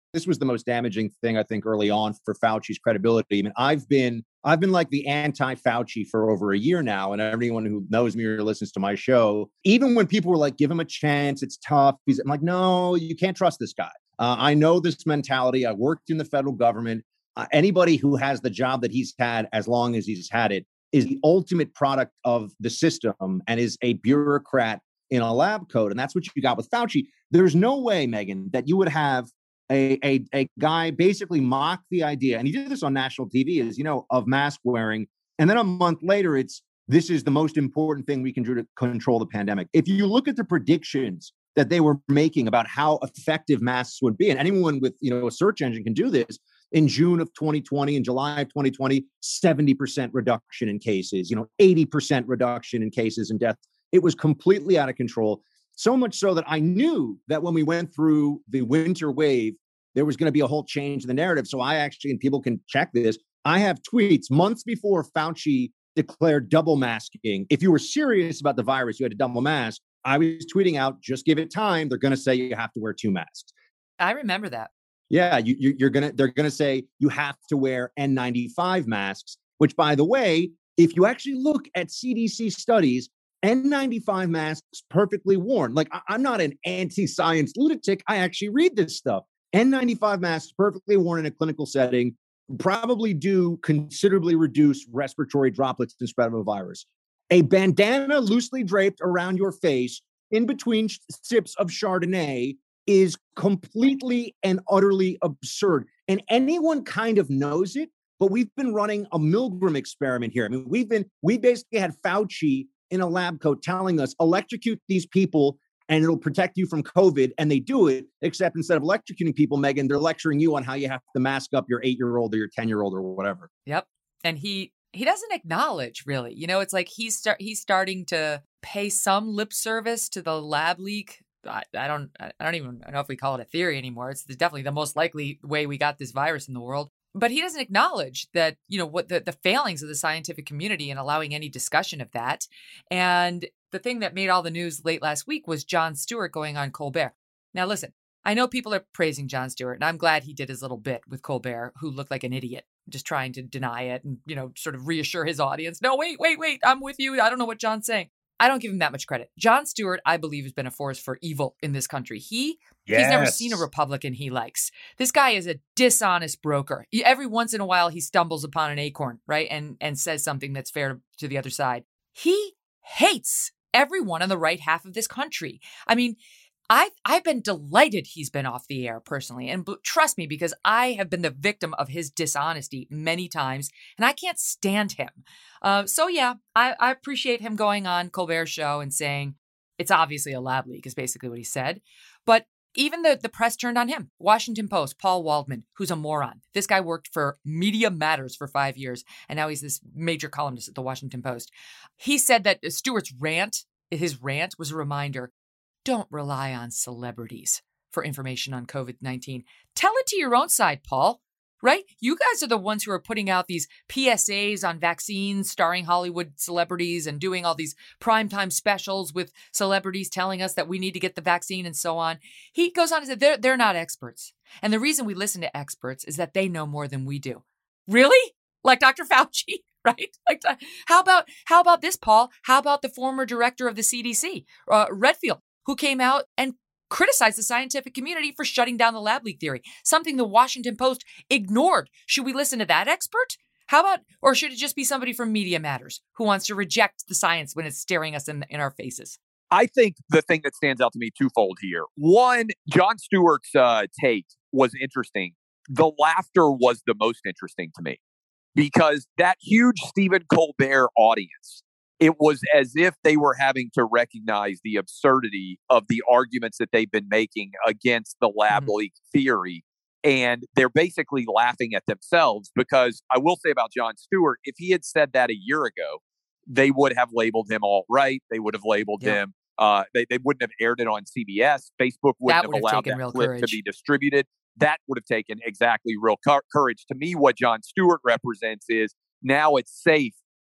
This was the most damaging thing, I think, early on for Fauci's credibility. I mean, I've been I've been like the anti-Fauci for over a year now, and everyone who knows me or listens to my show, even when people were like, "Give him a chance, it's tough," he's, I'm like, "No, you can't trust this guy." Uh, I know this mentality. I worked in the federal government. Uh, anybody who has the job that he's had, as long as he's had it, is the ultimate product of the system and is a bureaucrat in a lab coat, and that's what you got with Fauci. There's no way, Megyn, that you would have A, a a guy basically mock the idea, and he did this on national T V, is, you know, of mask wearing. And then a month later, it's, this is the most important thing we can do to control the pandemic. If you look at the predictions that they were making about how effective masks would be, and anyone with, you know, a search engine can do this, in June of twenty twenty, in July of twenty twenty, seventy percent reduction in cases, you know, eighty percent reduction in cases and deaths. It was completely out of control. So much so that I knew that when we went through the winter wave, there was going to be a whole change in the narrative. So I actually, and people can check this, I have tweets months before Fauci declared double masking. If you were serious about the virus, you had to double mask. I was tweeting out, just give it time. They're going to say you have to wear two masks. I remember that. Yeah, you, you, you're gonna. They're gonna say you have to wear N ninety-five masks. Which, by the way, if you actually look at C D C studies, N ninety-five masks perfectly worn. Like, I, I'm not an anti-science lunatic. I actually read this stuff. N ninety-five masks perfectly worn in a clinical setting probably do considerably reduce respiratory droplets and spread of a virus. A bandana loosely draped around your face in between sh- sips of Chardonnay is completely and utterly absurd. And anyone kind of knows it, but we've been running a Milgram experiment here. I mean, we've been, we basically had Fauci in a lab coat telling us, electrocute these people and it'll protect you from COVID. And they do it, except instead of electrocuting people, Megyn, they're lecturing you on how you have to mask up your eight-year-old or your ten-year-old or whatever. Yep. And he he doesn't acknowledge, really. You know, it's like he's start he's starting to pay some lip service to the lab leak. I, I don't I don't even know if we call it a theory anymore. It's definitely the most likely way we got this virus in the world. But he doesn't acknowledge that, you know, what the, the failings of the scientific community in allowing any discussion of that. And the thing that made all the news late last week was Jon Stewart going on Colbert. Now, listen, I know people are praising Jon Stewart, and I'm glad he did his little bit with Colbert, who looked like an idiot, just trying to deny it and, you know, sort of reassure his audience. No, wait, wait, wait, I'm with you. I don't know what John's saying. I don't give him that much credit. Jon Stewart, I believe, has been a force for evil in this country. He yes. He's never seen a Republican he likes. This guy is a dishonest broker. He, every once in a while, he stumbles upon an acorn, right, and and says something that's fair to the other side. He hates everyone on the right half of this country. I mean, I've, I've been delighted he's been off the air personally. And b- trust me, because I have been the victim of his dishonesty many times, and I can't stand him. Uh, so, yeah, I, I appreciate him going on Colbert's show and saying it's obviously a lab leak is basically what he said. But even the, the press turned on him. Washington Post, Paul Waldman, who's a moron. This guy worked for Media Matters for five years, and now he's this major columnist at the Washington Post. He said that Stewart's rant, his rant was a reminder, don't rely on celebrities for information on COVID nineteen. Tell it to your own side, Paul, right? You guys are the ones who are putting out these P S As on vaccines starring Hollywood celebrities and doing all these primetime specials with celebrities telling us that we need to get the vaccine and so on. He goes on and said, they're, they're not experts. And the reason we listen to experts is that they know more than we do. Really? Like Doctor Fauci? Right? Like, how about how about this, Paul? How about the former director of the C D C, uh, Redfield, who came out and criticized the scientific community for shutting down the lab leak theory, something the Washington Post ignored? Should we listen to that expert? How about, or should it just be somebody from Media Matters who wants to reject the science when it's staring us in, in our faces? I think the thing that stands out to me twofold here. One, Jon Stewart's uh, take was interesting. The laughter was the most interesting to me because that huge Stephen Colbert audience, it was as if they were having to recognize the absurdity of the arguments that they've been making against the lab mm-hmm. leak theory. And they're basically laughing at themselves because I will say about Jon Stewart, if he had said that a year ago, they would have labeled him alt-right. They would have labeled yeah. him. Uh, they, they wouldn't have aired it on C B S. Facebook wouldn't that have allowed that clip courage. to be distributed. That would have taken exactly real co- courage. To me, what Jon Stewart represents is now it's safe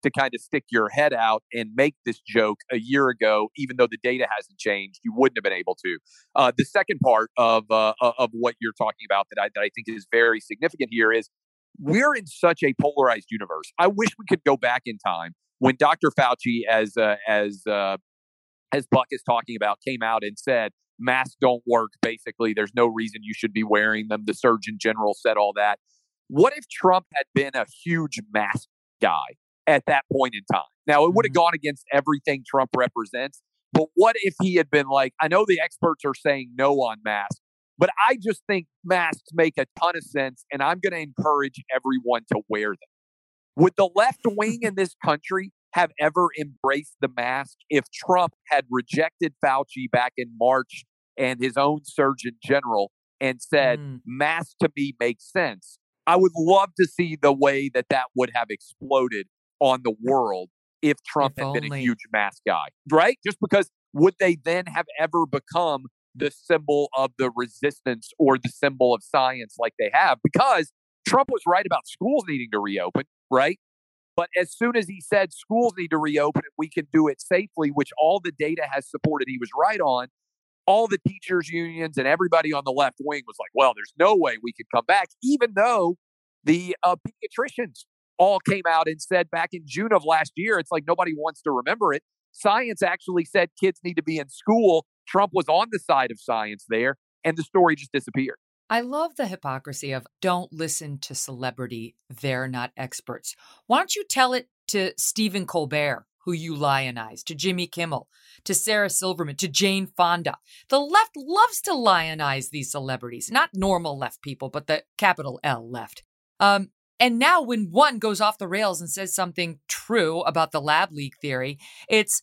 to kind of stick your head out and make this joke a year ago, even though the data hasn't changed, you wouldn't have been able to. Uh, the second part of uh, of what you're talking about that I, that I think is very significant here is we're in such a polarized universe. I wish we could go back in time when Doctor Fauci, as uh, as uh, as Buck is talking about, came out and said masks don't work. Basically, there's no reason you should be wearing them. The Surgeon General said all that. What if Trump had been a huge mask guy at that point in time? Now, it would have gone against everything Trump represents. But what if he had been like, I know the experts are saying no on masks, but I just think masks make a ton of sense, and I'm going to encourage everyone to wear them. Would the left wing in this country have ever embraced the mask if Trump had rejected Fauci back in March and his own Surgeon General and said, mm. masks to me make sense? I would love to see the way that that would have exploded on the world if Trump if had only. been a huge mask guy, right? Just because would they then have ever become the symbol of the resistance or the symbol of science like they have? Because Trump was right about schools needing to reopen, right? But as soon as he said schools need to reopen and we can do it safely, which all the data has supported he was right on, all the teachers unions and everybody on the left wing was like, well, there's no way we could come back, even though the uh, pediatricians all came out and said back in June of last year, it's like nobody wants to remember it. Science actually said kids need to be in school. Trump was on the side of science there, and the story just disappeared. I love the hypocrisy of don't listen to celebrity. They're not experts. Why don't you tell it to Stephen Colbert, who you lionize, to Jimmy Kimmel, to Sarah Silverman, to Jane Fonda? The left loves to lionize these celebrities, not normal left people, but the capital L left. Um, and now when one goes off the rails and says something true about the lab leak theory, it's,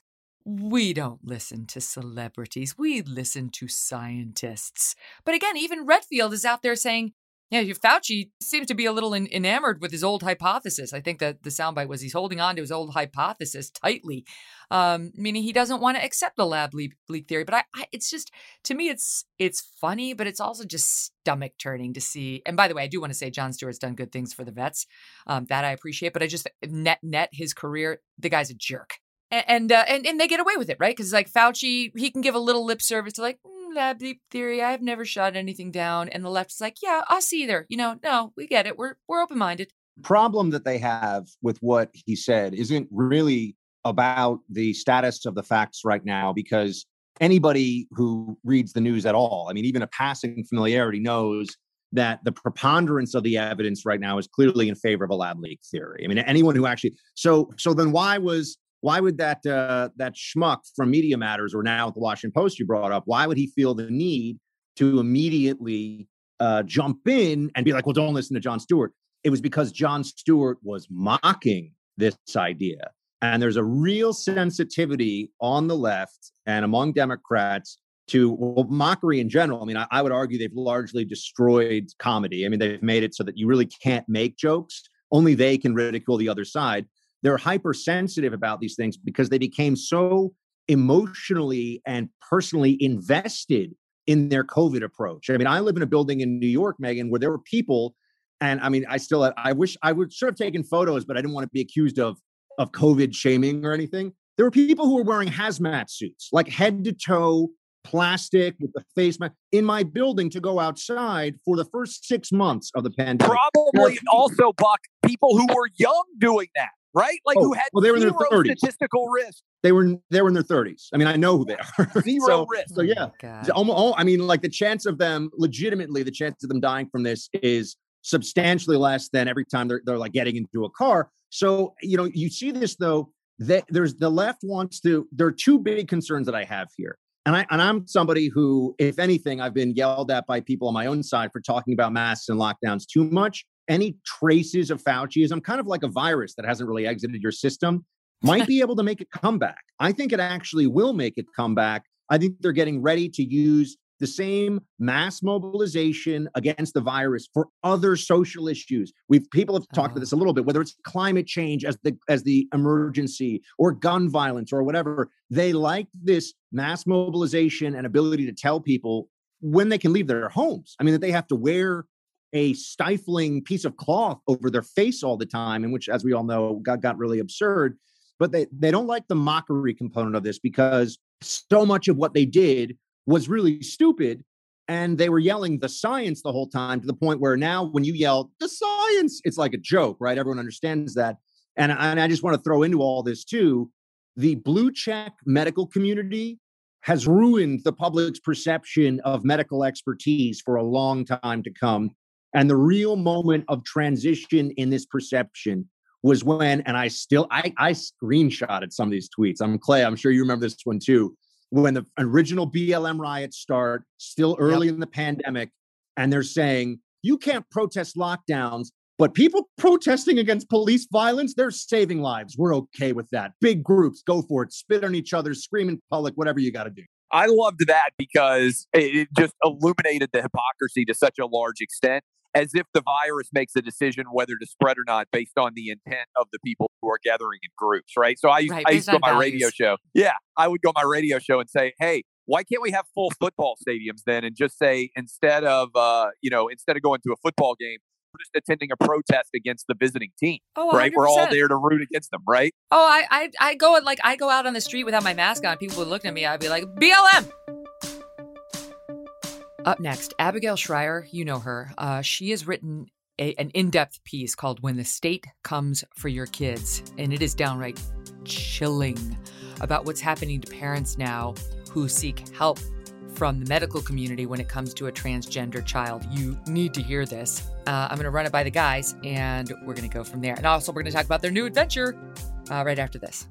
we don't listen to celebrities. We listen to scientists. But again, even Redfield is out there saying, yeah, Fauci seems to be a little en- enamored with his old hypothesis. I think that the soundbite was he's holding on to his old hypothesis tightly, um, meaning he doesn't want to accept the lab leak, leak theory. But I, I, it's just, to me, it's it's funny, but it's also just stomach turning to see. And by the way, I do want to say Jon Stewart's done good things for the vets. Um, that I appreciate. But I just, net, net his career, the guy's a jerk. And uh, and and they get away with it, right? Because like Fauci, he can give a little lip service to like mm, lab leak theory. I've never shot anything down, and the left's like, yeah, us either. You know, no, we get it. We're we're open minded. Problem that they have with what he said isn't really about the status of the facts right now, because anybody who reads the news at all, I mean, even a passing familiarity knows that the preponderance of the evidence right now is clearly in favor of a lab leak theory. I mean, anyone who actually so so then why was. Why would that uh, that schmuck from Media Matters, or now at the Washington Post you brought up, why would he feel the need to immediately uh, jump in and be like, well, don't listen to Jon Stewart? It was because Jon Stewart was mocking this idea. And there's a real sensitivity on the left and among Democrats to well, mockery in general. I mean, I, I would argue they've largely destroyed comedy. I mean, they've made it so that you really can't make jokes. Only they can ridicule the other side. They're hypersensitive about these things because they became so emotionally and personally invested in their COVID approach. I mean, I live in a building in New York, Megan, where there were people, and I mean, I still, I wish I would sort of taken photos, but I didn't want to be accused of, of COVID shaming or anything. There were people who were wearing hazmat suits, like head to toe, plastic with the face mask in my building to go outside for the first six months of the pandemic. Probably also, Buck, people who were young doing that. Right? Like oh, who had well, they were zero in their thirties. Statistical risk. They were they were in their thirties. I mean, I know who they are. Zero so, risk. So yeah. Oh almost, I mean, like the chance of them, legitimately, the chance of them dying from this is substantially less than every time they're they're like getting into a car. So, you know, you see this though, that there's the left wants to, there are two big concerns that I have here. And I and I'm somebody who, if anything, I've been yelled at by people on my own side for talking about masks and lockdowns too much. Any traces of Fauciism, kind of like a virus that hasn't really exited your system, might be able to make it come back. I think it actually will make it come back. I think they're getting ready to use the same mass mobilization against the virus for other social issues. We've people have talked uh-huh. about this a little bit, whether it's climate change as the as the emergency or gun violence or whatever. They like this mass mobilization and ability to tell people when they can leave their homes. I mean, that they have to wear a stifling piece of cloth over their face all the time, in which, as we all know, got, got really absurd. But they, they don't like the mockery component of this because so much of what they did was really stupid. And they were yelling the science the whole time, to the point where now when you yell the science, it's like a joke, right? Everyone understands that. And, and I just want to throw into all this too, the blue check medical community has ruined the public's perception of medical expertise for a long time to come. And the real moment of transition in this perception was when, and I still, I, I screenshotted some of these tweets. I'm Clay, I'm sure you remember this one too. When the original B L M riots start, still early yep. in the pandemic, and they're saying, you can't protest lockdowns, but people protesting against police violence, they're saving lives. We're okay with that. Big groups, go for it. Spit on each other, scream in public, whatever you got to do. I loved that because it just illuminated the hypocrisy to such a large extent, as if the virus makes a decision whether to spread or not based on the intent of the people who are gathering in groups, right? So I used, right, I used to go on my values. radio show. Yeah, I would go on my radio show and say, hey, why can't we have full football stadiums then? And just say, instead of, uh, you know, instead of going to a football game, we're just attending a protest against the visiting team, oh, right? We're all there to root against them, right? Oh, I, I, I go like I go out on the street without my mask on. People would look at me. I'd be like, B L M. Up next, Abigail Shrier, you know her. Uh, she has written a, an in-depth piece called When the State Comes for Your Kids. And it is downright chilling about what's happening to parents now who seek help from the medical community when it comes to a transgender child. You need to hear this. Uh, I'm going to run it by the guys, and we're going to go from there. And also, we're going to talk about their new adventure uh, right after this.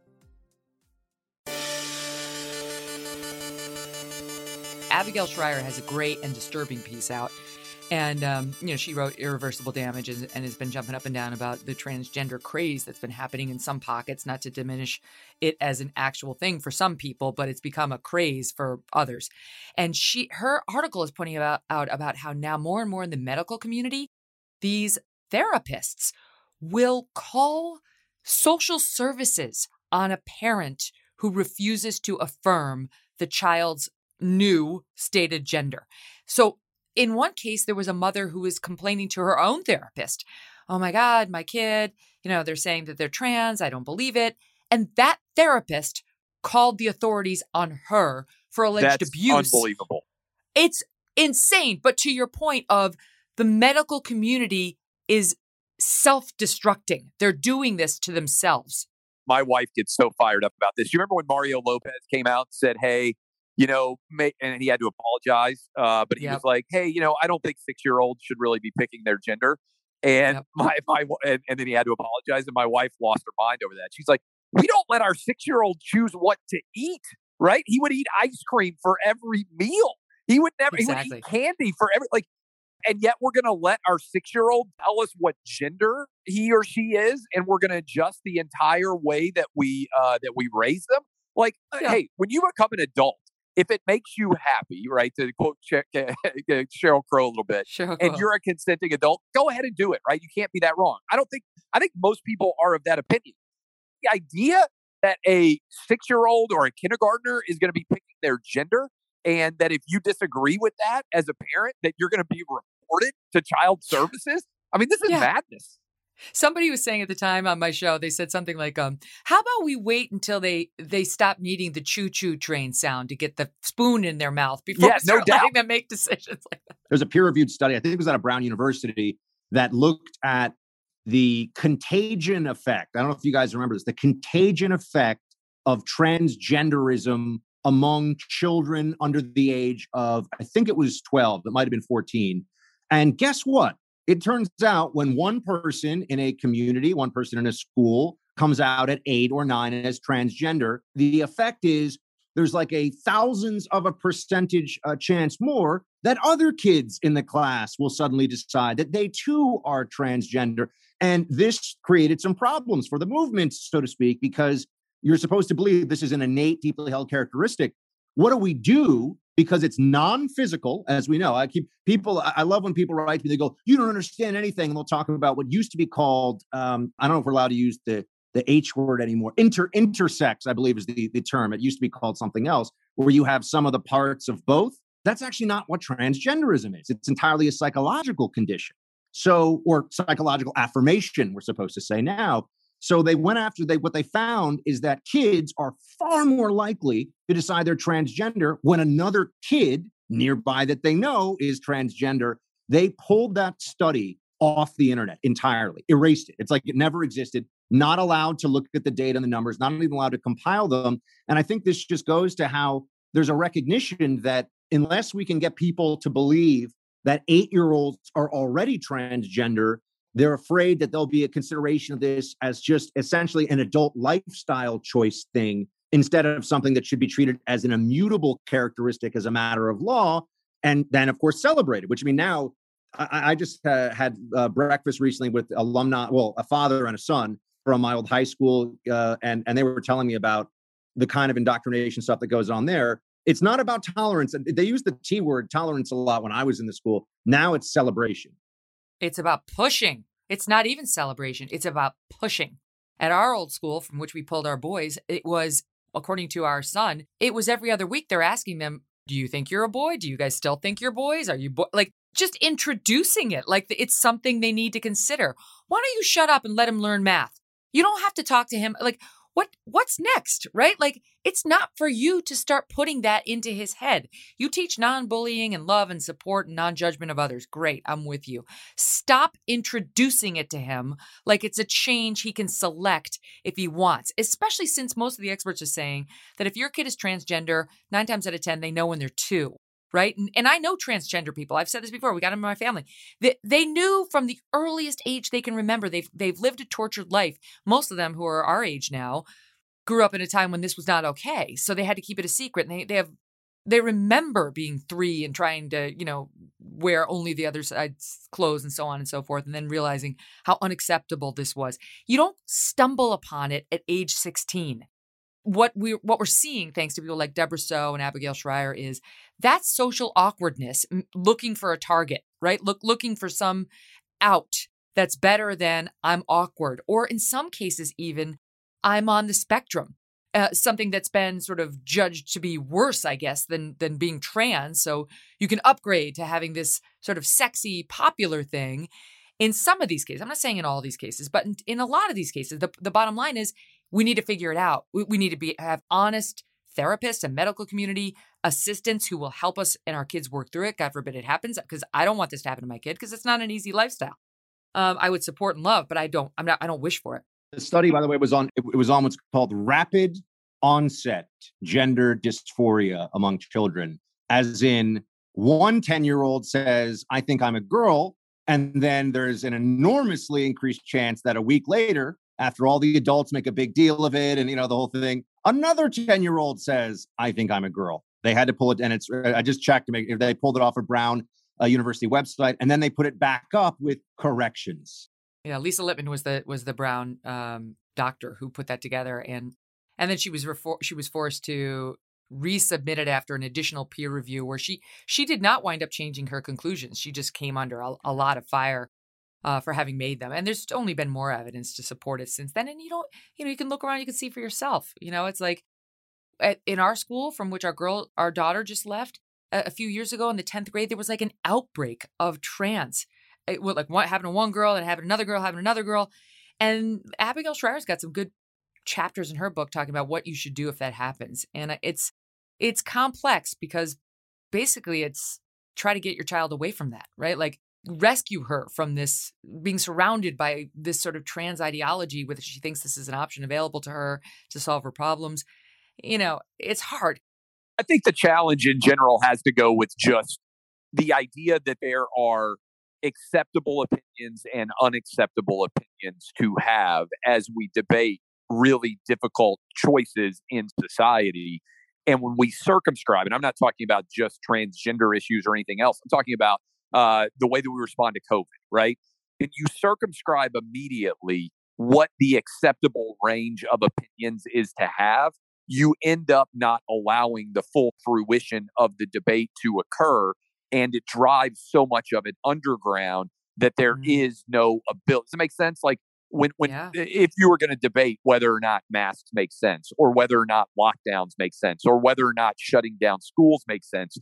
Abigail Shrier has a great and disturbing piece out. And, um, you know, she wrote Irreversible Damage and, and has been jumping up and down about the transgender craze that's been happening in some pockets, not to diminish it as an actual thing for some people, but it's become a craze for others. And she, her article is pointing about, out about how now more and more in the medical community, these therapists will call social services on a parent who refuses to affirm the child's new stated gender. So in one case, there was a mother who was complaining to her own therapist. Oh my God, my kid, you know, they're saying that they're trans. I don't believe it. And that therapist called the authorities on her for alleged That's abuse. Unbelievable. It's insane. But to your point of the medical community is self-destructing. They're doing this to themselves. My wife gets so fired up about this. You remember when Mario Lopez came out and said, hey, you know, and he had to apologize, uh, but he yep. was like, hey, you know, I don't think six-year-olds should really be picking their gender. And yep. my, my and, and then he had to apologize, and my wife lost her mind over that. She's like, we don't let our six-year-old choose what to eat, right? He would eat ice cream for every meal. He would never, exactly. he would eat candy for every, like, and yet we're going to let our six-year-old tell us what gender he or she is, and we're going to adjust the entire way that we, uh, that we raise them. Like, yeah. hey, when you become an adult, if it makes you happy, right, to quote Sheryl Crow a little bit, Sheryl and Crow. You're a consenting adult, go ahead and do it, right? You can't be that wrong. I don't think, I think most people are of that opinion. The idea that a six-year-old or a kindergartner is going to be picking their gender, and that if you disagree with that as a parent, that you're going to be reported to child services. I mean, this is yeah. madness. Somebody was saying at the time on my show, they said something like, um, how about we wait until they, they stop needing the choo-choo train sound to get the spoon in their mouth before yeah, we start no letting them make decisions like that. There's a peer-reviewed study, I think it was out of Brown University, that looked at the contagion effect. I don't know if you guys remember this, the contagion effect of transgenderism among children under the age of, I think it was twelve, it might have been fourteen. And guess what? It turns out when one person in a community, one person in a school comes out at eight or nine as transgender, the effect is there's like a thousands of a percentage uh, chance more that other kids in the class will suddenly decide that they too are transgender. And this created some problems for the movement, so to speak, because you're supposed to believe this is an innate, deeply held characteristic. What do we do? Because it's non-physical, as we know. I keep people, I love when people write to me, they go, you don't understand anything. And they'll talk about what used to be called, um, I don't know if we're allowed to use the, the H word anymore. Inter intersex, I believe is the, the term. It used to be called something else, where you have some of the parts of both. That's actually not what transgenderism is. It's entirely a psychological condition. So, or psychological affirmation, we're supposed to say now. So they went after they what they found is that kids are far more likely to decide they're transgender when another kid nearby that they know is transgender. They pulled that study off the internet entirely, erased it. It's like it never existed, not allowed to look at the data and the numbers, not even allowed to compile them. And I think this just goes to how there's a recognition that unless we can get people to believe that eight-year-olds are already transgender, they're afraid that there'll be a consideration of this as just essentially an adult lifestyle choice thing instead of something that should be treated as an immutable characteristic as a matter of law, and then, of course, celebrated, which I mean, now I, I just uh, had uh, breakfast recently with alumni, well, a father and a son from my old high school, uh, and, and they were telling me about the kind of indoctrination stuff that goes on there. It's not about tolerance. They use the T word, tolerance, a lot when I was in the school. Now it's celebration. It's about pushing. It's not even celebration. It's about pushing. At our old school from which we pulled our boys, it was, according to our son, it was every other week they're asking them, do you think you're a boy? Do you guys still think you're boys? Are you bo-? Like just introducing it like it's something they need to consider. Why don't you shut up and let him learn math? You don't have to talk to him. Like, What what's next, right? Like, it's not for you to start putting that into his head. You teach non-bullying and love and support and non-judgment of others. Great, I'm with you. Stop introducing it to him like it's a change he can select if he wants, especially since most of the experts are saying that if your kid is transgender, nine times out of ten, they know when they're two. Right. And, and I know transgender people. I've said this before. We got them in my family. They, they knew from the earliest age they can remember. They've they've lived a tortured life. Most of them who are our age now grew up in a time when this was not okay. So they had to keep it a secret. And they, they have they remember being three and trying to, you know, wear only the other side's clothes and so on and so forth. And then realizing how unacceptable this was. You don't stumble upon it at age sixteen. What we what we're seeing, thanks to people like Deborah Soh and Abigail Shrier, is that social awkwardness, looking for a target, right? Look, looking for some out that's better than I'm awkward, or in some cases even I'm on the spectrum, uh, something that's been sort of judged to be worse, I guess, than than being trans. So you can upgrade to having this sort of sexy, popular thing. In some of these cases, I'm not saying in all these cases, but in, in a lot of these cases, the, the bottom line is we need to figure it out. We, we need to be have honest therapists and medical community assistants who will help us and our kids work through it. God forbid it happens, because I don't want this to happen to my kid because it's not an easy lifestyle. Um, I would support and love, but I don't. I'm not. I don't wish for it. The study, by the way, was on. It was on what's called rapid onset gender dysphoria among children, as in one ten-year-old says, "I think I'm a girl." And then there's an enormously increased chance that a week later, after all the adults make a big deal of it and, you know, the whole thing, another ten-year-old says, I think I'm a girl. They had to pull it. And it's, I just checked to make, they pulled it off a Brown uh, University website, and then they put it back up with corrections. Yeah. Lisa Lippman was the, was the Brown um, doctor who put that together. And, and then she was, refor- she was forced to resubmit it after an additional peer review where she she did not wind up changing her conclusions. She just came under a, a lot of fire uh, for having made them. And there's only been more evidence to support it since then. And you don't, you know, you can look around, you can see for yourself. You know, it's like at, in our school from which our girl, our daughter just left a, a few years ago in the tenth grade, there was like an outbreak of trans. It was like what happened to one girl and happened to another girl, happened to another girl. And Abigail Shrier's got some good chapters in her book talking about what you should do if that happens. And it's it's complex because basically it's try to get your child away from that, right? Like rescue her from this being surrounded by this sort of trans ideology with she thinks this is an option available to her to solve her problems. You know, it's hard. I think the challenge in general has to go with just the idea that there are acceptable opinions and unacceptable opinions to have as we debate really difficult choices in society. And when we circumscribe, and I'm not talking about just transgender issues or anything else, I'm talking about uh, the way that we respond to COVID, right? If you circumscribe immediately what the acceptable range of opinions is to have, you end up not allowing the full fruition of the debate to occur. And it drives so much of it underground that there mm. is no ability. Does it make sense? Like, When, when, yeah. if you were going to debate whether or not masks make sense, or whether or not lockdowns make sense, or whether or not shutting down schools make sense,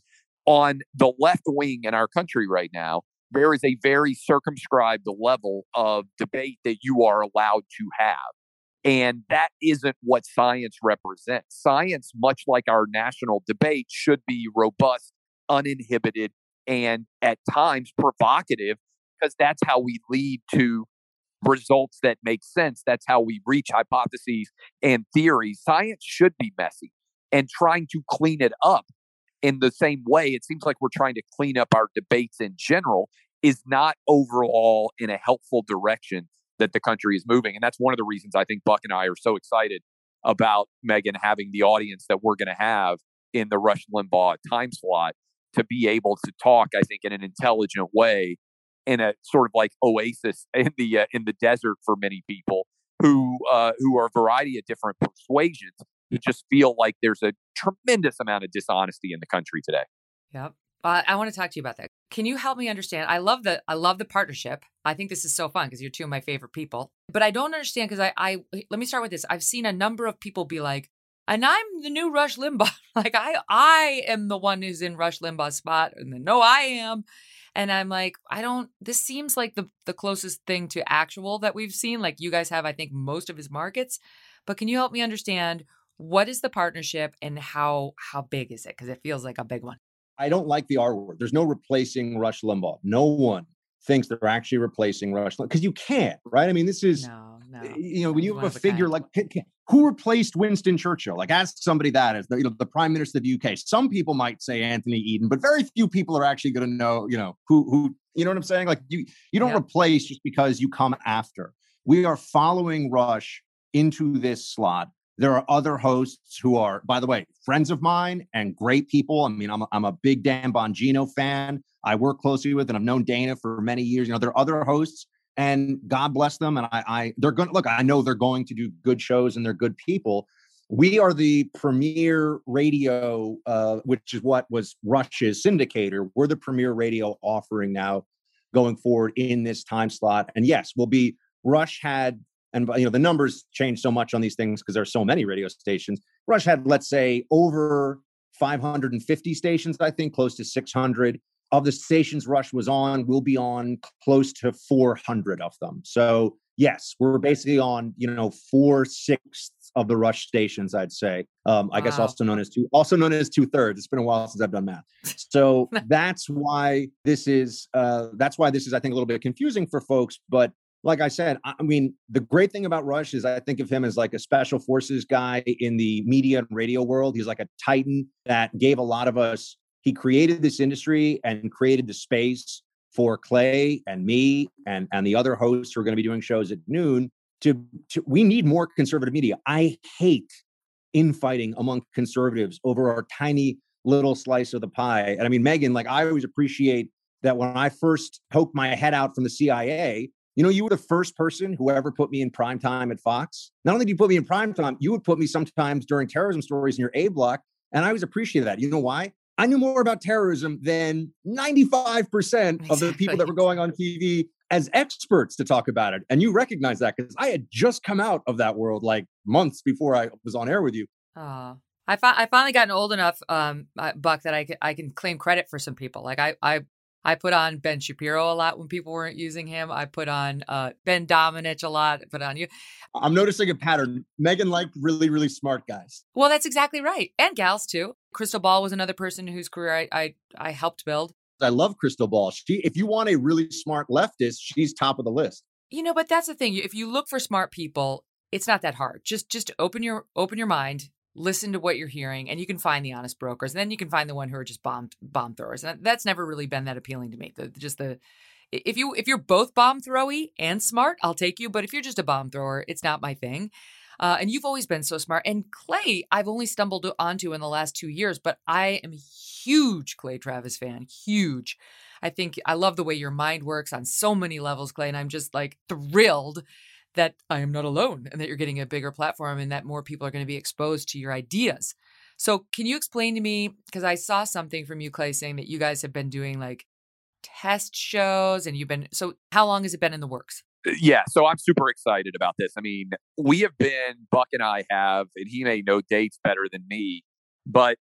on the left wing in our country right now, there is a very circumscribed level of debate that you are allowed to have. And that isn't what science represents. Science, much like our national debate, should be robust, uninhibited, and at times provocative, because that's how we lead to results that make sense. That's how we reach hypotheses and theories. Science should be messy, and trying to clean it up in the same way, it seems like we're trying to clean up our debates in general, is not overall in a helpful direction that the country is moving. And that's one of the reasons I think Buck and I are so excited about Megyn having the audience that we're going to have in the Rush Limbaugh time slot, to be able to talk, I think, in an intelligent way, in a sort of like oasis in the uh, in the desert for many people who uh, who are a variety of different persuasions, who just feel like there's a tremendous amount of dishonesty in the country today. Yep. Uh, I want to talk to you about that. Can you help me understand? I love the I love the partnership. I think this is so fun because you're two of my favorite people. But I don't understand because I, I let me start with this. I've seen a number of people be like, and I'm the new Rush Limbaugh. Like I I am the one who's in Rush Limbaugh's spot, and then no, I am. And I'm like, I don't. This seems like the the closest thing to actual that we've seen. Like you guys have, I think, most of his markets. But can you help me understand what is the partnership and how how big is it? Because it feels like a big one. I don't like the R word. There's no replacing Rush Limbaugh. No one thinks they're actually replacing Rush Limbaugh, because you can't, right? I mean, this is, no, no. you know, when you have a figure like, who replaced Winston Churchill? Like, ask somebody that as the, you know, the Prime Minister of the U K. Some people might say Anthony Eden, but very few people are actually going to know, you know, who, who, you know what I'm saying? Like, you, you don't yep. replace just because you come after. We are following Rush into this slot. There are other hosts who are, by the way, friends of mine and great people. I mean, I'm a, I'm a big Dan Bongino fan. I work closely with, and I've known Dana for many years. You know, there are other hosts, and God bless them. And I, I they're going to look. I know they're going to do good shows, and they're good people. We are the premier radio, uh, which is what was Rush's syndicator. We're the premier radio offering now, going forward in this time slot. And yes, we'll be. Rush had. And, you know, the numbers change so much on these things because there's so many radio stations. Rush had, let's say, over five hundred fifty stations, I think, close to six hundred. Of the stations Rush was on, we'll be on close to four hundred of them. So, yes, we're basically on, you know, four-sixths of the Rush stations, I'd say. Um, I wow. guess also known as two, also known as two-thirds. It's been a while since I've done math. So that's why this is, uh, that's why this is, I think, a little bit confusing for folks. But like I said, I mean, the great thing about Rush is I think of him as like a special forces guy in the media and radio world. He's like a titan that gave a lot of us, he created this industry and created the space for Clay and me and, and the other hosts who are going to be doing shows at noon to, to, we need more conservative media. I hate infighting among conservatives over our tiny little slice of the pie. And I mean, Megyn, like I always appreciate that when I first poked my head out from the C I A, you know, you were the first person who ever put me in prime time at Fox. Not only did you put me in prime time, you would put me sometimes during terrorism stories in your A block. And I always appreciated that. You know why? I knew more about terrorism than ninety-five percent of the people that were going on T V as experts to talk about it. And you recognize that because I had just come out of that world like months before I was on air with you. Oh, I, fi- I finally gotten old enough, um, Buck, that I can, I can claim credit for some people. Like I, I, I put on Ben Shapiro a lot when people weren't using him. I put on uh, Ben Domenech a lot. I put on you. I'm noticing a pattern. Megyn liked really, really smart guys. Well, that's exactly right. And gals, too. Crystal Ball was another person whose career I I, I helped build. I love Crystal Ball. She, if you want a really smart leftist, she's top of the list. You know, but that's the thing. If you look for smart people, it's not that hard. Just just open your open your mind. Listen to what you're hearing, and you can find the honest brokers, and then you can find the one who are just bomb bomb throwers. And that's never really been that appealing to me. The, just the if you if you're both bomb throwy and smart, I'll take you. But if you're just a bomb thrower, it's not my thing. Uh, and you've always been so smart. And Clay, I've only stumbled onto in the last two years, but I am a huge Clay Travis fan. Huge. I think I love the way your mind works on so many levels, Clay, and I'm just like thrilled that I am not alone and that you're getting a bigger platform and that more people are going to be exposed to your ideas. So can you explain to me, because I saw something from you, Clay, saying that you guys have been doing like test shows and you've been, so how long has it been in the works? Yeah, so I'm super excited about this. I mean, we have been, Buck and I have, and he may know dates better than me, but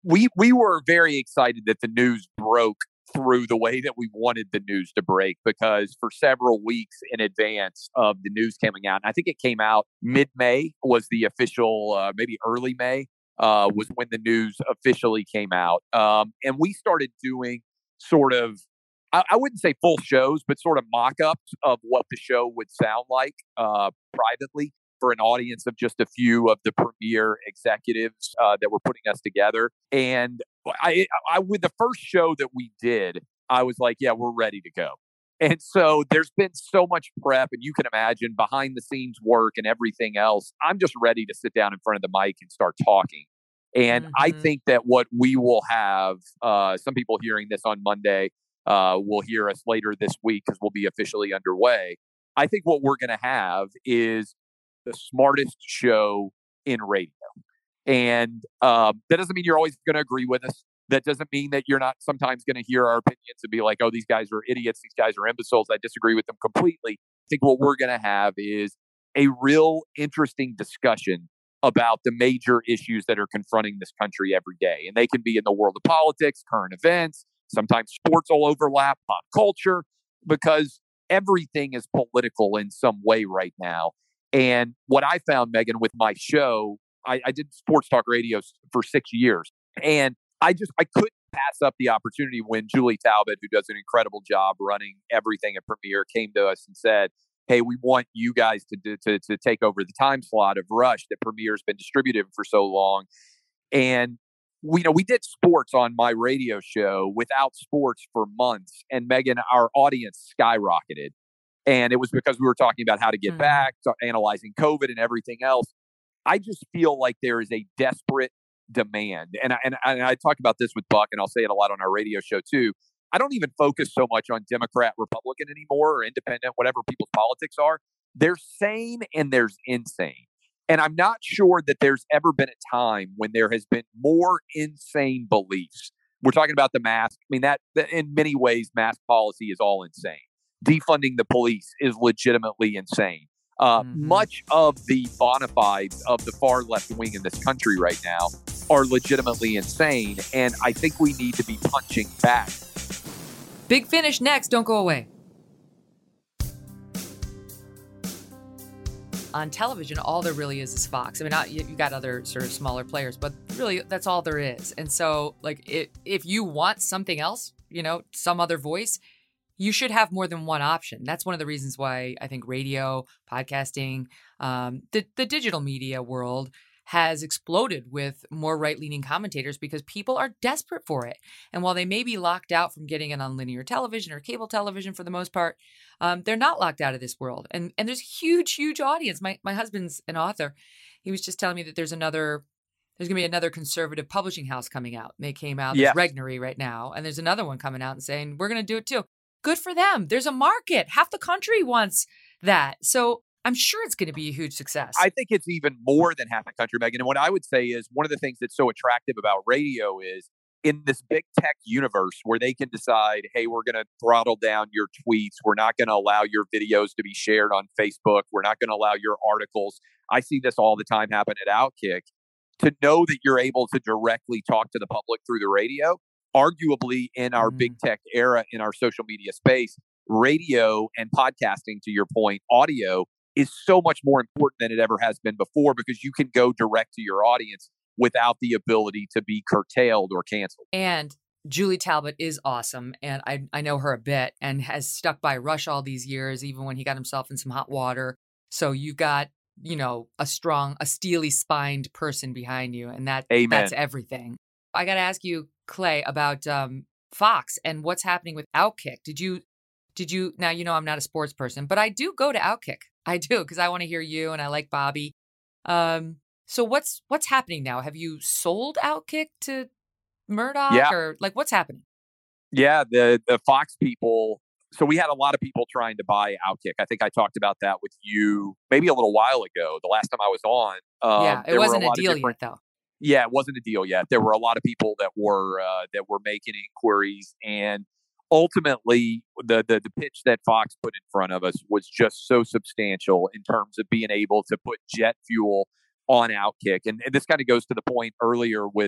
we we were very excited that the news broke through the way that we wanted the news to break, because for several weeks in advance of the news coming out, and I think it came out mid-May was the official, uh, maybe early May uh, was when the news officially came out. Um, and we started doing sort of, I, I wouldn't say full shows, but sort of mock-ups of what the show would sound like uh, privately for an audience of just a few of the premier executives uh, that were putting us together. And I, I, with the first show that we did, I was like, yeah, we're ready to go. And so there's been so much prep, and you can imagine behind the scenes work and everything else. I'm just ready to sit down in front of the mic and start talking. And mm-hmm. I think that what we will have, uh, some people hearing this on Monday uh, will hear us later this week because we'll be officially underway. I think what we're going to have is the smartest show in radio. And um, that doesn't mean you're always going to agree with us. That doesn't mean that you're not sometimes going to hear our opinions and be like, oh, these guys are idiots. These guys are imbeciles. I disagree with them completely. I think what we're going to have is a real interesting discussion about the major issues that are confronting this country every day. And they can be in the world of politics, current events, sometimes sports will overlap, pop culture, because everything is political in some way right now. And what I found, Megan, with my show, I, I did sports talk radio for six years. And I just, I couldn't pass up the opportunity when Julie Talbot, who does an incredible job running everything at Premier, came to us and said, hey, we want you guys to, to, to take over the time slot of Rush that Premier's been distributed for so long. And we, you know, we did sports on my radio show without sports for months. And Megan, our audience skyrocketed. And it was because we were talking about how to get mm-hmm. back, to analyzing COVID and everything else. I just feel like there is a desperate demand. And I, and, I, and I talk about this with Buck, and I'll say it a lot on our radio show too. I don't even focus so much on Democrat, Republican anymore, or independent, whatever people's politics are. There's sane and there's insane. And I'm not sure that there's ever been a time when there has been more insane beliefs. We're talking about the mask. I mean, that, that in many ways, mask policy is all insane. Defunding the police is legitimately insane. Uh, mm-hmm. Much of the bona fides of the far left wing in this country right now are legitimately insane. And I think we need to be punching back. Big Finish next. Don't go away. On television, all there really is is Fox. I mean, not, you, you got other sort of smaller players, but really that's all there is. And so, like, it, if you want something else, you know, some other voice, you should have more than one option. That's one of the reasons why I think radio, podcasting, um, the, the digital media world has exploded with more right-leaning commentators because people are desperate for it. And while they may be locked out from getting it on linear television or cable television for the most part, um, they're not locked out of this world. And and there's huge, huge audience. My my husband's an author. He was just telling me that there's another, there's going to be another conservative publishing house coming out. And they came out, there's yes. Regnery right now. And there's another one coming out and saying, we're going to do it too. Good for them. There's a market. Half the country wants that. So I'm sure it's going to be a huge success. I think it's even more than half the country, Megan. And what I would say is one of the things that's so attractive about radio is in this big tech universe where they can decide, hey, we're going to throttle down your tweets. We're not going to allow your videos to be shared on Facebook. We're not going to allow your articles. I see this all the time happen at Outkick. To know that you're able to directly talk to the public through the radio, arguably in our mm-hmm. big tech era, in our social media space, radio and podcasting, to your point, audio is so much more important than it ever has been before because you can go direct to your audience without the ability to be curtailed or canceled. And Julie Talbot is awesome. And I, I know her a bit and has stuck by Rush all these years, even when he got himself in some hot water. So you've got, you know, a strong, a steely spined person behind you. And that Amen. That's everything. I got to ask you, Clay, about um, Fox and what's happening with Outkick. Did you, did you, now, you know, I'm not a sports person, but I do go to Outkick. I do, because I want to hear you and I like Bobby. Um, so what's what's happening now? Have you sold Outkick to Murdoch yeah. or like what's happening? Yeah, the, the Fox people. So we had a lot of people trying to buy Outkick. I think I talked about that with you maybe a little while ago, the last time I was on. Um, yeah, it wasn't a, a deal yet though. Yeah, it wasn't a deal yet. There were a lot of people that were uh, that were making inquiries, and ultimately, the, the the pitch that Fox put in front of us was just so substantial in terms of being able to put jet fuel on Outkick. And, and this kind of goes to the point earlier with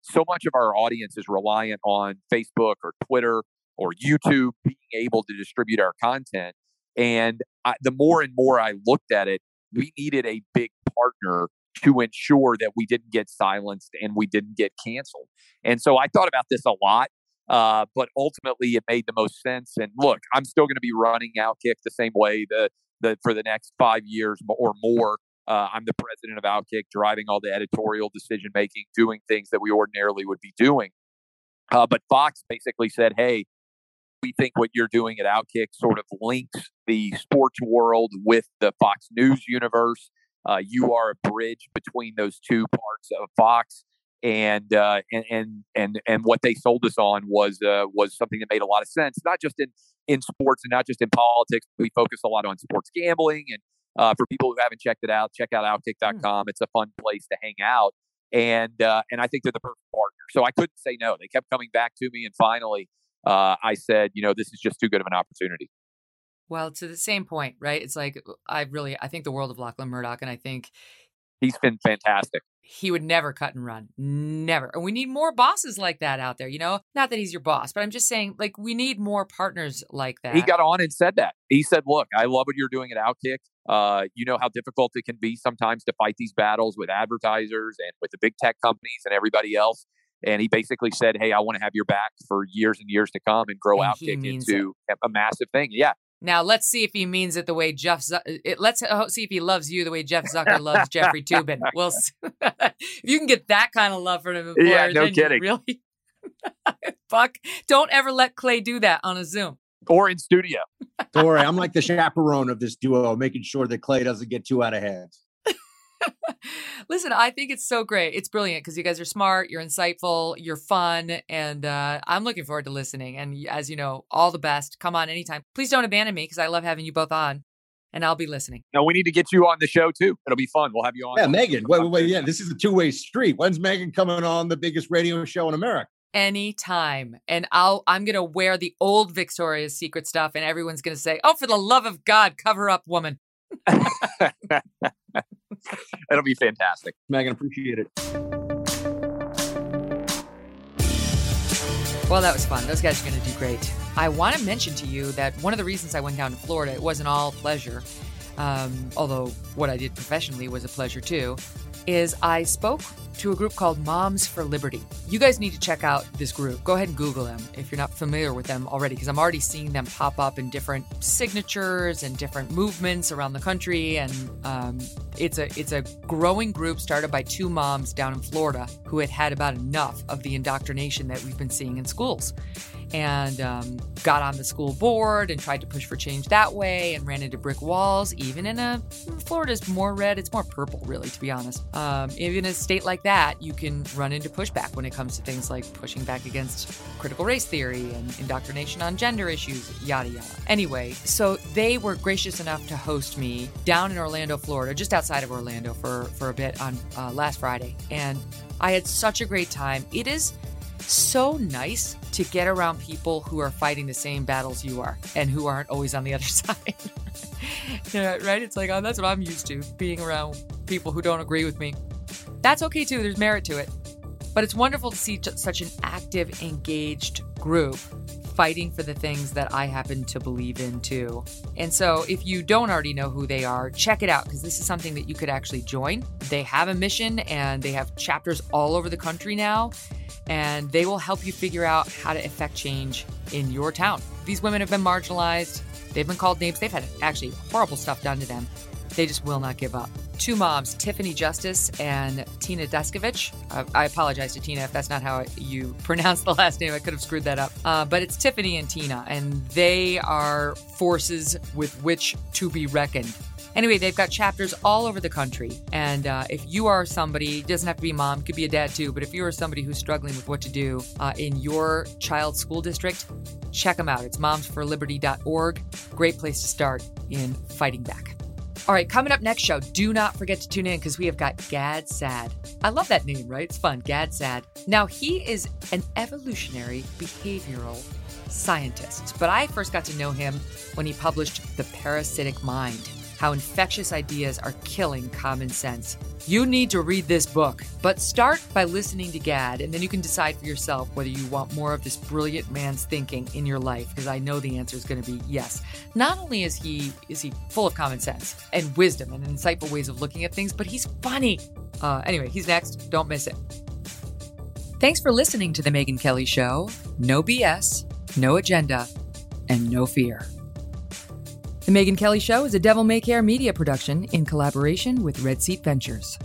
so much of our audience is reliant on Facebook or Twitter or YouTube being able to distribute our content. And I, the more and more I looked at it, we needed a big partner to ensure that we didn't get silenced and we didn't get canceled. And so I thought about this a lot, uh, but ultimately it made the most sense. And look, I'm still going to be running Outkick the same way the, the for the next five years or more. Uh, I'm the president of Outkick, driving all the editorial decision making, doing things that we ordinarily would be doing. Uh, but Fox basically said, hey, we think what you're doing at Outkick sort of links the sports world with the Fox News universe. Uh, you are a bridge between those two parts of Fox, and uh, and and and and what they sold us on was uh, was something that made a lot of sense, not just in in sports and not just in politics. We focus a lot on sports gambling, and uh, for people who haven't checked it out, check out outkick dot com. It's a fun place to hang out, and uh, and I think they're the perfect partner. So I couldn't say no. They kept coming back to me, and finally, uh, I said, you know, this is just too good of an opportunity. Well, to the same point, right? It's like, I really, I think the world of Lachlan Murdoch, and I think he's been fantastic. He would never cut and run. Never. And we need more bosses like that out there, you know? Not that he's your boss, but I'm just saying, like, we need more partners like that. He got on and said that. He said, look, I love what you're doing at Outkick. Uh, you know how difficult it can be sometimes to fight these battles with advertisers and with the big tech companies and everybody else. And he basically said, hey, I want to have your back for years and years to come and grow and Outkick into it. a massive thing. Yeah. Now, let's see if he means it the way Jeff Z- it, let's see if he loves you the way Jeff Zucker loves Jeffrey Toobin. We'll see. If you can get that kind of love from him, yeah, no kidding. Really, fuck, don't ever let Clay do that on a Zoom or in studio. Don't worry, I'm like the chaperone of this duo, making sure that Clay doesn't get too out of hand. Listen, I think it's so great. It's brilliant because you guys are smart, you're insightful, you're fun, and uh, I'm looking forward to listening. And as you know, all the best. Come on anytime. Please don't abandon me because I love having you both on, and I'll be listening. No, we need to get you on the show too. It'll be fun. We'll have you on. Yeah, Megan. Wait, wait, wait. Yeah, this is a two-way street. When's Megan coming on the biggest radio show in America? Anytime. And I'll, I'm going to wear the old Victoria's Secret stuff, and everyone's going to say, oh, for the love of God, cover up, woman. It'll be fantastic. Megan, appreciate it. Well, that was fun. Those guys are going to do great. I want to mention to you that one of the reasons I went down to Florida, it wasn't all pleasure, um, although what I did professionally was a pleasure too, is I spoke to a group called Moms for Liberty. You guys need to check out this group. Go ahead and Google them if you're not familiar with them already, because I'm already seeing them pop up in different signatures and different movements around the country. And um, it's a it's a growing group started by two moms down in Florida who had had about enough of the indoctrination that we've been seeing in schools, and um, got on the school board and tried to push for change that way and ran into brick walls. Even in a Florida's more red, it's more purple, really, to be honest. Um, even in a state like that, you can run into pushback when it comes to things like pushing back against critical race theory and indoctrination on gender issues, yada, yada. Anyway, so they were gracious enough to host me down in Orlando, Florida, just outside of Orlando for, for a bit on uh, last Friday. And I had such a great time. It is so nice to get around people who are fighting the same battles you are and who aren't always on the other side. Yeah, right? It's like, oh, that's what I'm used to, being around people who don't agree with me. That's okay too. There's merit to it. But it's wonderful to see such an active, engaged group fighting for the things that I happen to believe in too. And so if you don't already know who they are, check it out, because this is something that you could actually join. They have a mission and they have chapters all over the country now, and they will help you figure out how to effect change in your town. These women have been marginalized. They've been called names. They've had actually horrible stuff done to them. They just will not give up. Two moms, Tiffany Justice and Tina Deskovich. Uh, I apologize to Tina if that's not how you pronounce the last name. I could have screwed that up. Uh, but it's Tiffany and Tina, and they are forces with which to be reckoned. Anyway, they've got chapters all over the country. And uh, if you are somebody, it doesn't have to be a mom, could be a dad too, but if you are somebody who's struggling with what to do uh, in your child's school district, check them out. It's moms for liberty dot org. Great place to start in fighting back. All right, coming up next show, do not forget to tune in because we have got Gad Saad. I love that name, right? It's fun, Gad Saad. Now, he is an evolutionary behavioral scientist, but I first got to know him when he published The Parasitic Mind. how infectious ideas are killing common sense. You need to read this book, but start by listening to Gad, and then you can decide for yourself whether you want more of this brilliant man's thinking in your life, because I know the answer is going to be yes. Not only is he is he full of common sense and wisdom and insightful ways of looking at things, but he's funny. Uh, anyway, he's next. Don't miss it. Thanks for listening to The Megyn Kelly Show. No B S, no agenda, and no fear. The Megyn Kelly Show is a Devil May Care media production in collaboration with Red Seat Ventures.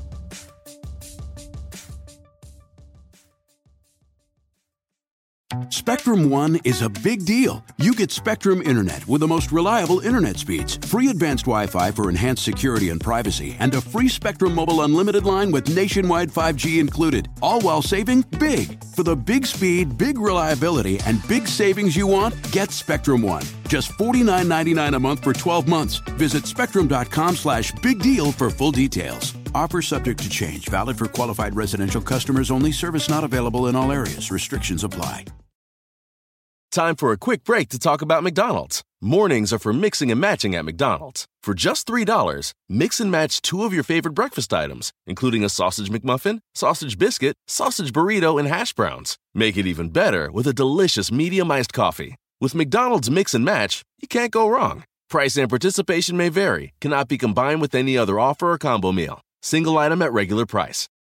Spectrum One is a big deal. You get Spectrum Internet with the most reliable internet speeds, free advanced Wi-Fi for enhanced security and privacy, and a free Spectrum Mobile Unlimited line with nationwide five G included, all while saving big. For the big speed, big reliability, and big savings you want, get Spectrum One. Just forty-nine ninety-nine a month for twelve months. Visit spectrum.com slash big deal for full details. Offer subject to change. Valid for qualified residential customers only. Service not available in all areas. Restrictions apply. Time for a quick break to talk about McDonald's. Mornings are for mixing and matching at McDonald's. For just three dollars, mix and match two of your favorite breakfast items, including a sausage McMuffin, sausage biscuit, sausage burrito, and hash browns. Make it even better with a delicious medium iced coffee. With McDonald's Mix and Match, you can't go wrong. Price and participation may vary, cannot be combined with any other offer or combo meal. Single item at regular price.